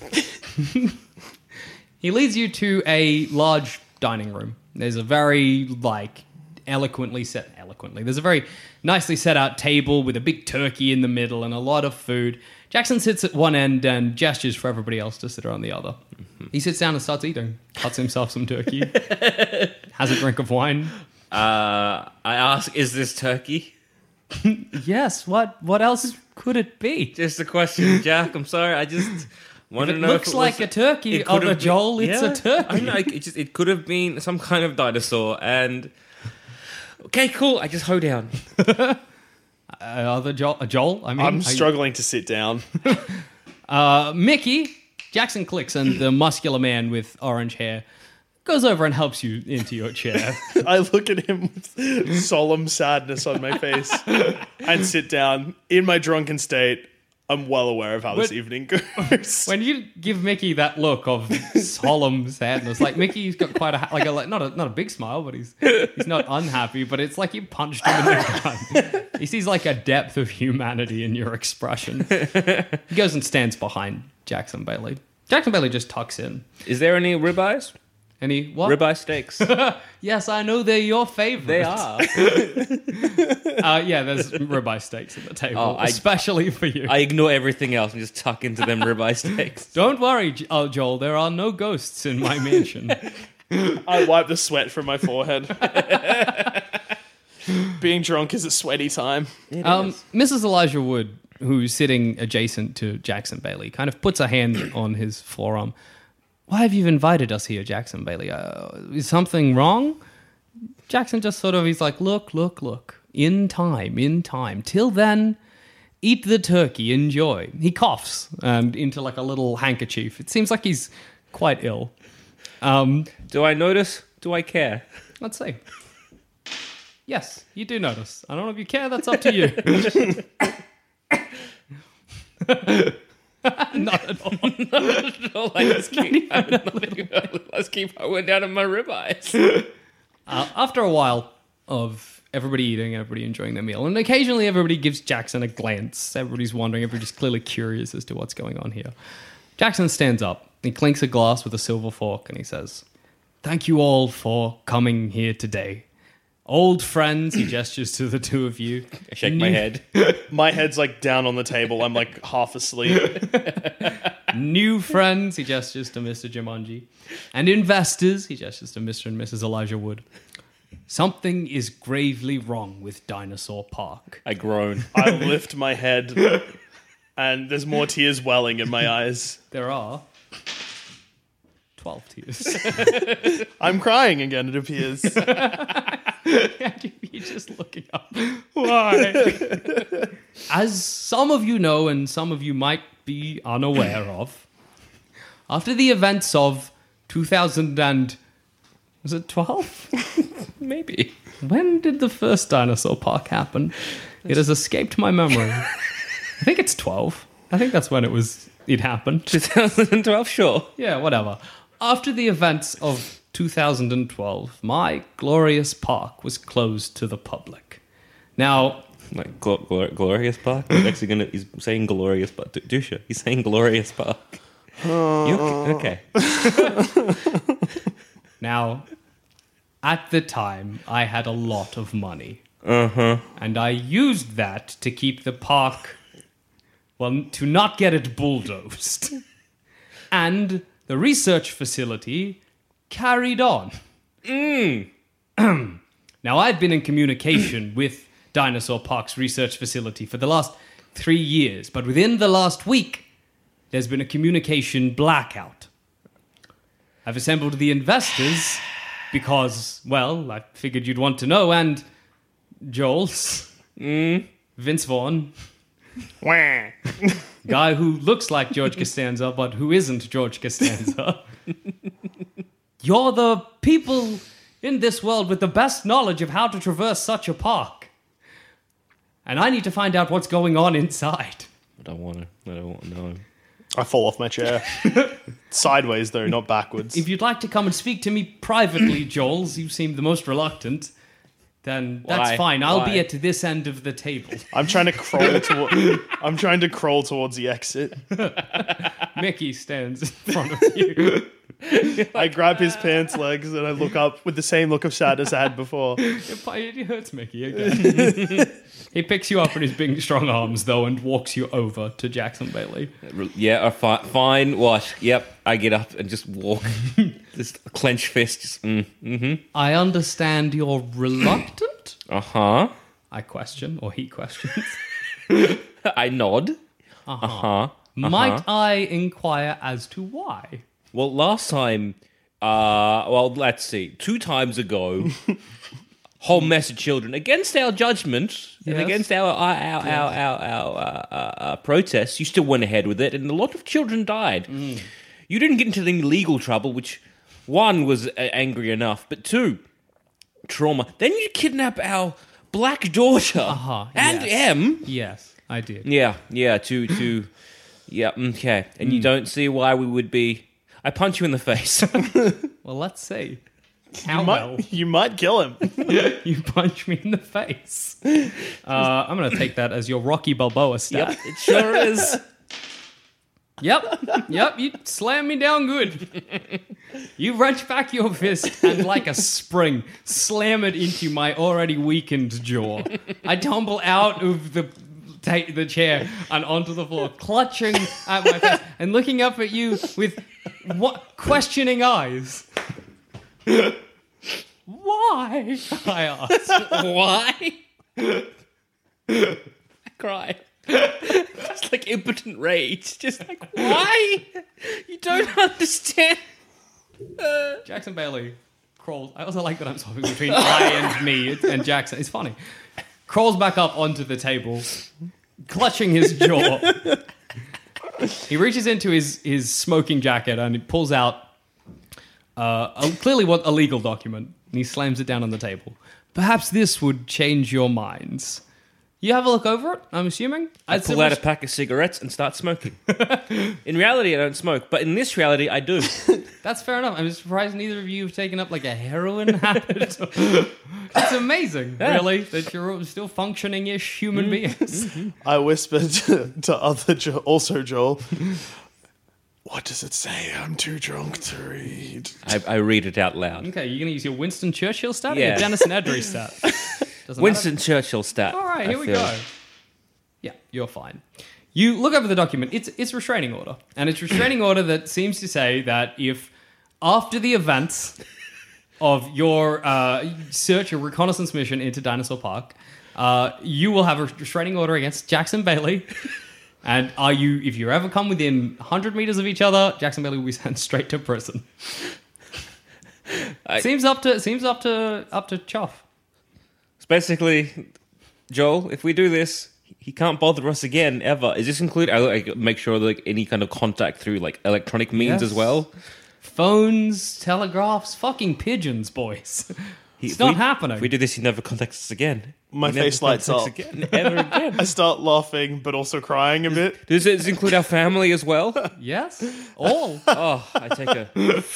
He leads you to a large dining room. There's a very, like, eloquently set... Eloquently. There's a very nicely set out table with a big turkey in the middle and a lot of food. Jackson sits at one end and gestures for everybody else to sit on the other. Mm-hmm. He sits down and starts eating. Cuts himself some turkey. Has a drink of wine. Uh, I ask, is this turkey? Yes, what what else could it be? Just a question, Jack. I'm sorry. I just want If to it know looks if it like was, a turkey it could of a have been- Joel, it's yeah, a turkey. I know. It just it could have been some kind of dinosaur. And okay, cool. I just hoe down. Uh, other Joel, uh, Joel, I mean, I'm are you- struggling to sit down. Uh, Mickey, Jackson clicks, and the muscular man with orange hair goes over and helps you into your chair. I look at him with solemn sadness on my face and sit down. In my drunken state, I'm well aware of how this When- evening goes. When you give Mickey that look of solemn sadness, like Mickey's got quite a like a like, not a not a big smile, but he's he's not unhappy, but it's like you punched him in the gun. He sees like a depth of humanity in your expression. He goes and stands behind Jackson Bailey. Jackson Bailey just tucks in. Is there any ribeyes? Any what? Ribeye steaks. Yes, I know they're your favorite. They are. Uh, yeah, there's ribeye steaks at the table, Oh, I- especially for you. I ignore everything else and just tuck into them ribeye steaks. Don't worry, J- oh, Joel. There are no ghosts in my mansion. I wipe the sweat from my forehead. Being drunk is a sweaty time. Um, Missus Elijah Wood, who's sitting adjacent to Jackson Bailey, kind of puts a hand on his forearm. Why have you invited us here, Jackson Bailey? Uh, is something wrong? Jackson just sort of, he's like, look, look, look. In time, in time. Till then, eat the turkey, enjoy. He coughs and into like a little handkerchief. It seems like he's quite ill. Um, Do I notice? Do I care? let's see. Yes, you do notice. I don't know if you care, that's up to you. Not at all. Oh, I just keep, let's keep hoeing down on my ribeyes. Uh, after a while of everybody eating, everybody enjoying their meal, and occasionally everybody gives Jackson a glance. Everybody's wondering, everybody's clearly curious as to what's going on here. Jackson stands up. He clinks a glass with a silver fork, and he says, "Thank you all for coming here today. Old friends," he gestures to the two of you. I shake my New- head. My head's like down on the table. I'm like half asleep. New friends, he gestures to Mister Jumanji. And investors, he gestures to Mister and Missus Elijah Wood. Something is gravely wrong with Dinosaur Park. I groan. I lift my head and there's more tears welling in my eyes. There are twelve tears. I'm crying again, it appears. You're just looking up. Why? As some of you know, and some of you might be unaware of, after the events of two thousand and... was it twelve? Maybe. When did the first Dinosaur Park happen? It has escaped my memory. I think it's twelve. I think that's when it was. It happened. twenty twelve, sure. Yeah, whatever. After the events of two thousand twelve, my glorious park was closed to the public. Now, Like gl- glor- glorious park. He's actually gonna. He's saying glorious park. D- Dusha. He's saying glorious park. You okay? okay. now, at the time, I had a lot of money. Uh huh. And I used that to keep the park, well, to not get it bulldozed. And the research facility carried on. Mm. Now, I've been in communication with Dinosaur Park's research facility for the last three years, but within the last week, there's been a communication blackout. I've assembled the investors because, well, I figured you'd want to know, and Joel's, Mm. Vince Vaughn, Wah. guy who looks like George Costanza, but who isn't George Costanza. You're the people in this world with the best knowledge of how to traverse such a park. And I need to find out what's going on inside. I don't want to. I don't want to know. I fall off my chair. Sideways, though, not backwards. If you'd like to come and speak to me privately, Joels, you seem the most reluctant, then that's Why? fine. I'll be Why? at this end of the table. I'm trying to crawl toward. I'm trying to crawl towards the exit. Mickey stands in front of you. I grab his pants legs and I look up with the same look of sadness I had before. It, it hurts Mickey again. He picks you up in his big, strong arms, though, and walks you over to Jackson Bailey. Yeah, uh, fi- fine. What? Yep. I get up and just walk. Just clench fist. Just, mm, mm-hmm. I understand you're reluctant? Uh-huh. I question, or he questions. I nod. Uh-huh. Uh-huh. Might I inquire as to why? Well, last time, uh, well, let's see. Two times ago, whole mess of children, against our judgment and Yes. against our our our our, our, our uh, uh, uh, protests, you still went ahead with it, and a lot of children died. Mm. You didn't get into any legal trouble, which, one, was uh, angry enough, but two, trauma. Then you kidnap our black daughter Uh-huh, and yes. M. Yes, I did. Yeah, yeah, to, to, yeah, okay. And Mm. you don't see why we would be... I punch you in the face. Well, let's see. How You well might, you might kill him. you punch me in the face. Uh, I'm going to take that as your Rocky Balboa stat. Yep, it sure is. Yep, yep, you slam me down good. You wrench back your fist and, like a spring, slam it into my already weakened jaw. I tumble out of the ta- the chair and onto the floor, clutching at my face and looking up at you with what questioning eyes. Why? I asked. Why? I cry. Just like impotent rage. Just like, why? You don't understand. Uh, Jackson Bailey crawls. I also like that I'm swapping between I and me and Jackson. It's funny. Crawls back up onto the table, clutching his jaw. He reaches into his, his smoking jacket and he pulls out uh, a, clearly what a legal document. And he slams it down on the table. Perhaps this would change your minds. You have a look over it, I'm assuming? I I'd pull say out a much- pack of cigarettes and start smoking. In reality, I don't smoke, but in this reality, I do. That's fair enough. I'm surprised neither of you have taken up like a heroin habit. It's amazing, really, that you're still functioning-ish human beings. I whispered to, to other jo- also Joel. What does it say? I'm too drunk to read. I, I read it out loud. Okay, you're going to use your Winston Churchill stat or Yeah. your Dennis Nedry stat? Doesn't Winston Churchill stat. matter? All right, I here we feel. go. Yeah, you're fine. You look over the document. It's it's restraining order, and it's restraining order that seems to say that if after the events of your uh, search or reconnaissance mission into Dinosaur Park, uh, you will have a restraining order against Jackson Bailey. And are you, if you ever come within one hundred meters of each other, Jackson Bailey will be sent straight to prison. I- seems up to seems up to up to Chuff. It's basically, Joel, if we do this, he can't bother us again, ever. Does this include, I like, make sure like any kind of contact through like electronic means Yes. as well? Phones, telegraphs, fucking pigeons, boys. He- It's if not we- happening. If we do this, he never contacts us again. My He never face lights contacts up. us Again, ever again. I start laughing, but also crying a bit. Does it include our family as well? Yes, all. Oh, I take a...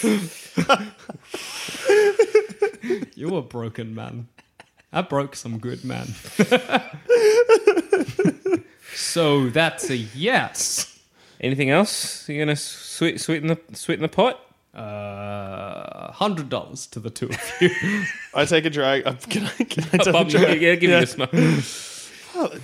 You were broken, man. I broke some good man. So that's a yes. Anything else? You gonna sweet, sweeten the sweeten the pot? Uh, hundred dollars to the two of you. I take a drag. uh, Can I, can I take a Bum, drag? yeah, give Yeah. me a smoke.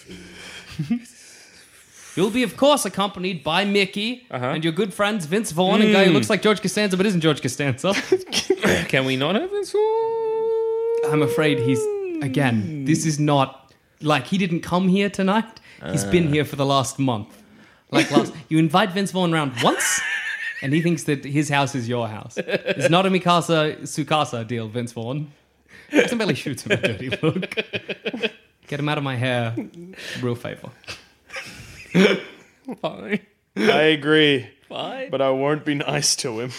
You'll be, of course, accompanied by Mickey Uh-huh. and your good friends Vince Vaughn and guy who looks like George Costanza but isn't George Costanza. Can we not have this? I'm afraid he's, again, this is not, like, he didn't come here tonight. He's been here for the last month. Like, last, you invite Vince Vaughn around once, and he thinks that his house is your house. It's not a Mikasa Sukasa deal, Vince Vaughn. Jackson Bailey shoots him a dirty look. Get him out of my hair. Real favor. Fine. I agree. fine. but I won't be nice to him.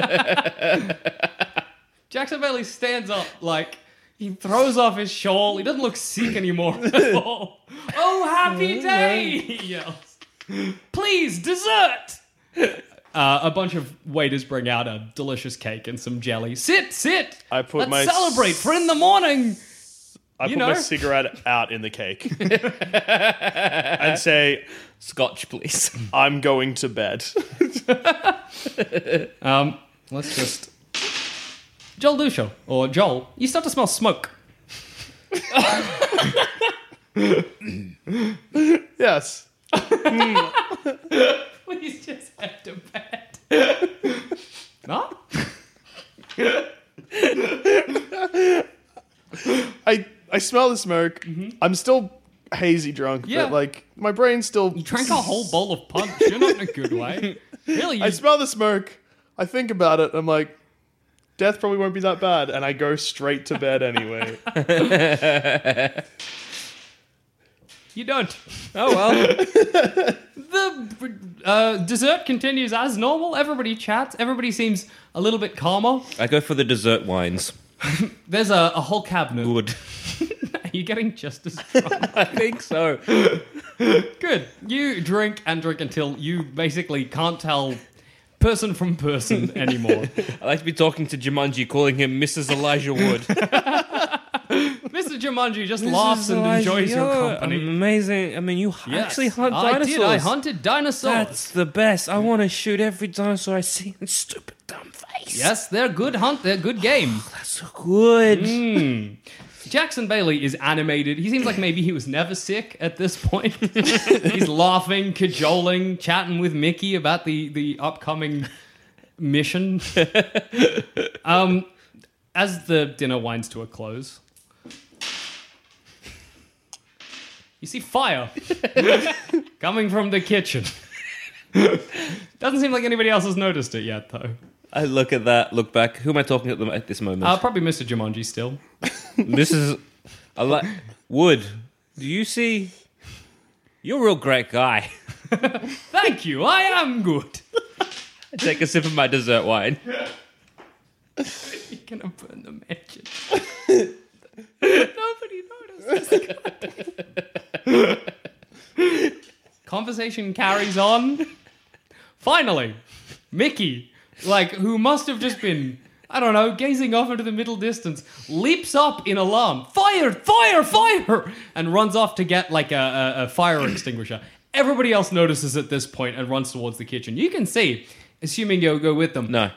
Jackson Bailey stands up like he throws off his shawl. He doesn't look sick anymore at all. Oh, happy day! He yells. Please, dessert! Uh, a bunch of waiters bring out a delicious cake and some jelly. Sit, sit! I put Let's my celebrate, s- for in the morning! I You put my know? cigarette out in the cake and say, Scotch, please. I'm going to bed. Um, let's just... Joel Dusha, or Joel, you start to smell smoke. Yes. Please just head to bed. No? I I smell the smoke. I'm still hazy drunk, Yeah. but like my brain's still. You drank a whole bowl of punch. You're not in a good way. Really? You... I smell the smoke. I think about it. I'm like, death probably won't be that bad, and I go straight to bed anyway. You don't. Oh, well. The uh, dessert continues as normal. Everybody chats. Everybody seems a little bit calmer. I go for the dessert wines. There's a, a whole cabinet. Good. Are you getting just as drunk? I think so. Good. You drink and drink until you basically can't tell person from person anymore. I like to be talking to Jumanji, calling him Missus Elijah Wood. Mister Jumanji just laughs and enjoys your company. Amazing. I mean, you Yes, actually hunt I dinosaurs. did. I hunted dinosaurs. That's the best. I want to shoot every dinosaur I see in stupid dumb face. Yes, they're good hunt. They're good game. That's so good. Mm. Jackson Bailey is animated. He seems like maybe he was never sick at this point. He's laughing, cajoling, chatting with Mickey about the, the upcoming mission. um, as the dinner winds to a close, you see fire coming from the kitchen. Doesn't seem like anybody else has noticed it yet, though. I look at that, look back. Who am I talking to at this moment? Uh, probably Mister Jumanji still. This is... I like... Wood, do you see... You're a real great guy. Thank you, I am good. I take a sip of my dessert wine. You're gonna burn the mansion. Nobody noticed. Conversation carries on. Finally, Mickey, like, who must have just been, I don't know, gazing off into the middle distance, leaps up in alarm. Fire! Fire! Fire! And runs off to get, like, a, a, a fire extinguisher. Everybody else notices at this point and runs towards the kitchen. You can see, assuming you'll go with them. No.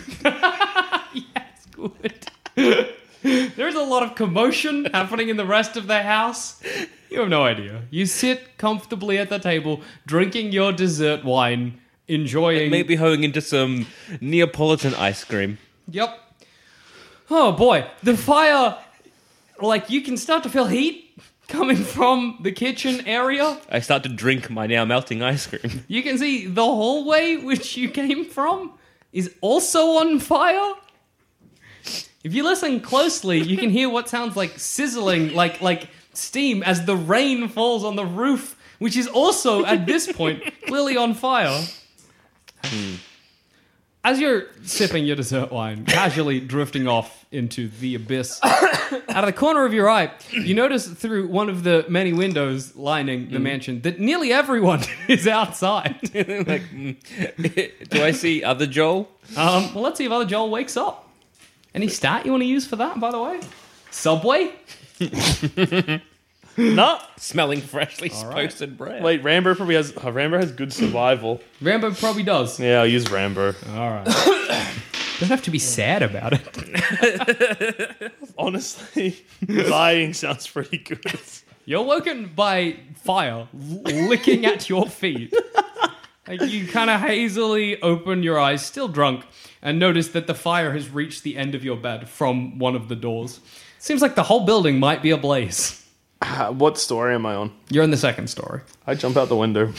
Yes, good. There's a lot of commotion happening in the rest of the house. You have no idea. You sit comfortably at the table, drinking your dessert wine, enjoying... Maybe hoeing into some Neapolitan ice cream. Yep. Oh, boy. The fire... Like, you can start to feel heat coming from the kitchen area. I start to drink my now melting ice cream. You can see the hallway which you came from is also on fire. If you listen closely, you can hear what sounds like sizzling, like like steam as the rain falls on the roof, which is also, at this point, clearly on fire. Hmm. As you're sipping your dessert wine, casually drifting off into the abyss, out of the corner of your eye, you notice through one of the many windows lining the Mm. mansion that nearly everyone is outside. Like, mm, do I see other Joel? Um, well, let's see if other Joel wakes up. Any stat you want to use for that, by the way? Subway? No. Smelling freshly right. toasted bread. Wait, Rambo probably has. Uh, Rambo has good survival. Rambo probably does. Yeah, I'll use Rambo. All right. Don't have to be sad about it. Honestly, dying sounds pretty good. You're woken by fire licking at your feet. Like, you kind of hazily open your eyes, still drunk, and notice that the fire has reached the end of your bed from one of the doors. Seems like the whole building might be ablaze. Uh, what story am I on? You're in the second story. I jump out the window.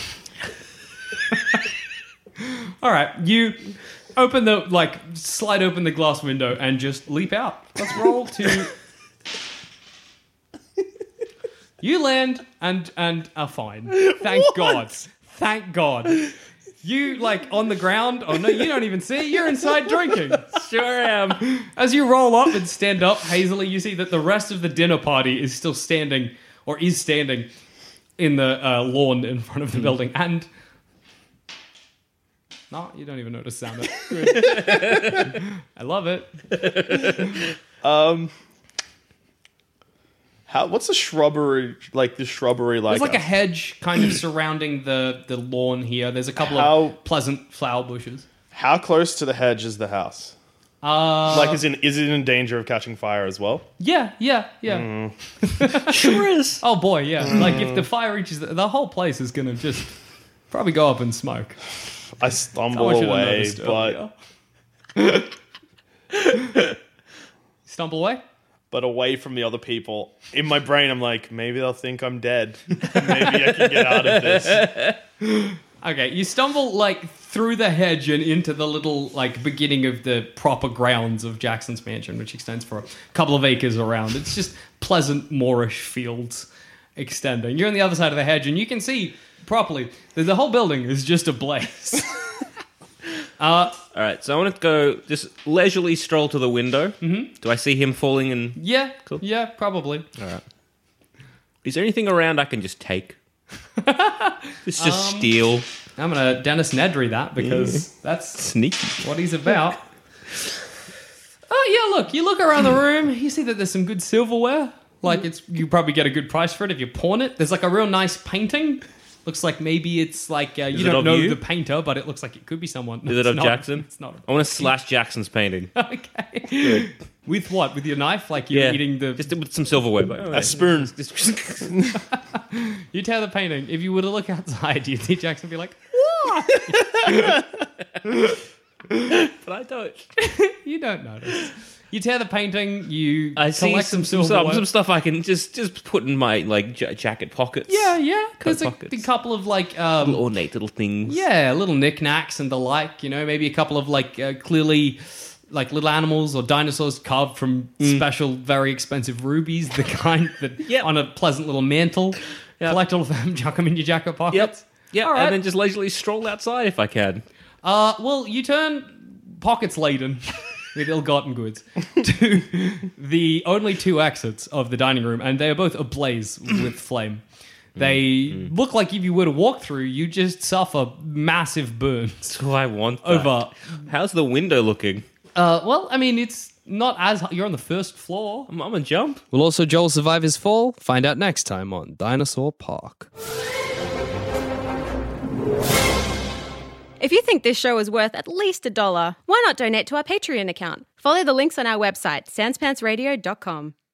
All right, you open the, like, slide open the glass window and just leap out. Let's roll to... You land and and are fine. Thank God. Thank God. You, like, on the ground. Oh, no, you don't even see it. You're inside drinking. Sure am. As you roll up and stand up hazily, you see that the rest of the dinner party is still standing, or is standing, in the uh, lawn in front of the building. And... No, you don't even notice sound. I love it. Um... How? What's the shrubbery like? The shrubbery like? There's like a hedge kind of surrounding the, the lawn here. There's a couple How- of pleasant flower bushes. How close to the hedge is the house? Uh, Like, is in is it in danger of catching fire as well? yeah, yeah, yeah. Sure is. Oh boy, yeah. Like if the fire reaches, the, the whole place is gonna just probably go up in smoke. I I stumble want you to away, notice but earlier. Stumble away. but away from the other people. In my brain, I'm like, maybe they'll think I'm dead. Maybe I can get out of this. Okay, you stumble like through the hedge and into the little like beginning of the proper grounds of Jackson's mansion, which extends for a couple of acres around. It's just pleasant moorish fields extending. You're on the other side of the hedge, and you can see properly that the whole building is just ablaze. uh, All right, so I want to go just leisurely stroll to the window. Mm-hmm. Do I see him falling in? yeah, Cool. yeah, probably. All right. Is there anything around I can just take? Just just Um, steal. I'm gonna Dennis Nedry that because that's Sneaky. what he's about. Oh yeah, look, you look around the room, you see that there's some good silverware. Like it's you probably get a good price for it if you pawn it. There's like a real nice painting. Looks like maybe it's like uh, you it don't of know you? the painter, but it looks like it could be someone. Is it It's of not. Jackson? It's not. I want to slash Jackson's painting. Okay. With what? With your knife? Like you're Yeah, eating the. just with some silverware. But, oh, A spoon. You tear the painting. If you were to look outside, you'd see Jackson be like, but I don't. you don't notice. You tear the painting. You I see collect some some some, silverware. some stuff I can just just put in my like j- jacket pockets. Yeah, yeah. There's a, pockets. a couple of like um, Little ornate little things. yeah, little knickknacks and the like. You know, maybe a couple of like uh, clearly like little animals or dinosaurs carved from special, very expensive rubies, the kind that Yep. on a pleasant little mantle. Yep. Collect all of them, chuck them in your jacket pockets. Yep. Yep. All right. And then just leisurely stroll outside if I can. Uh, well, you turn pockets laden with ill-gotten goods to the only two exits of the dining room, and they are both ablaze with flame. They look like if you were to walk through, you just suffer massive burns. Do I want that? Over. How's the window looking? Uh, well, I mean, it's not as you're on the first floor. I'm, I'm gonna jump. Will also Joel survive his fall? Find out next time on Dinosaur Park. If you think this show is worth at least a dollar, why not donate to our Patreon account? Follow the links on our website, sans pants radio dot com.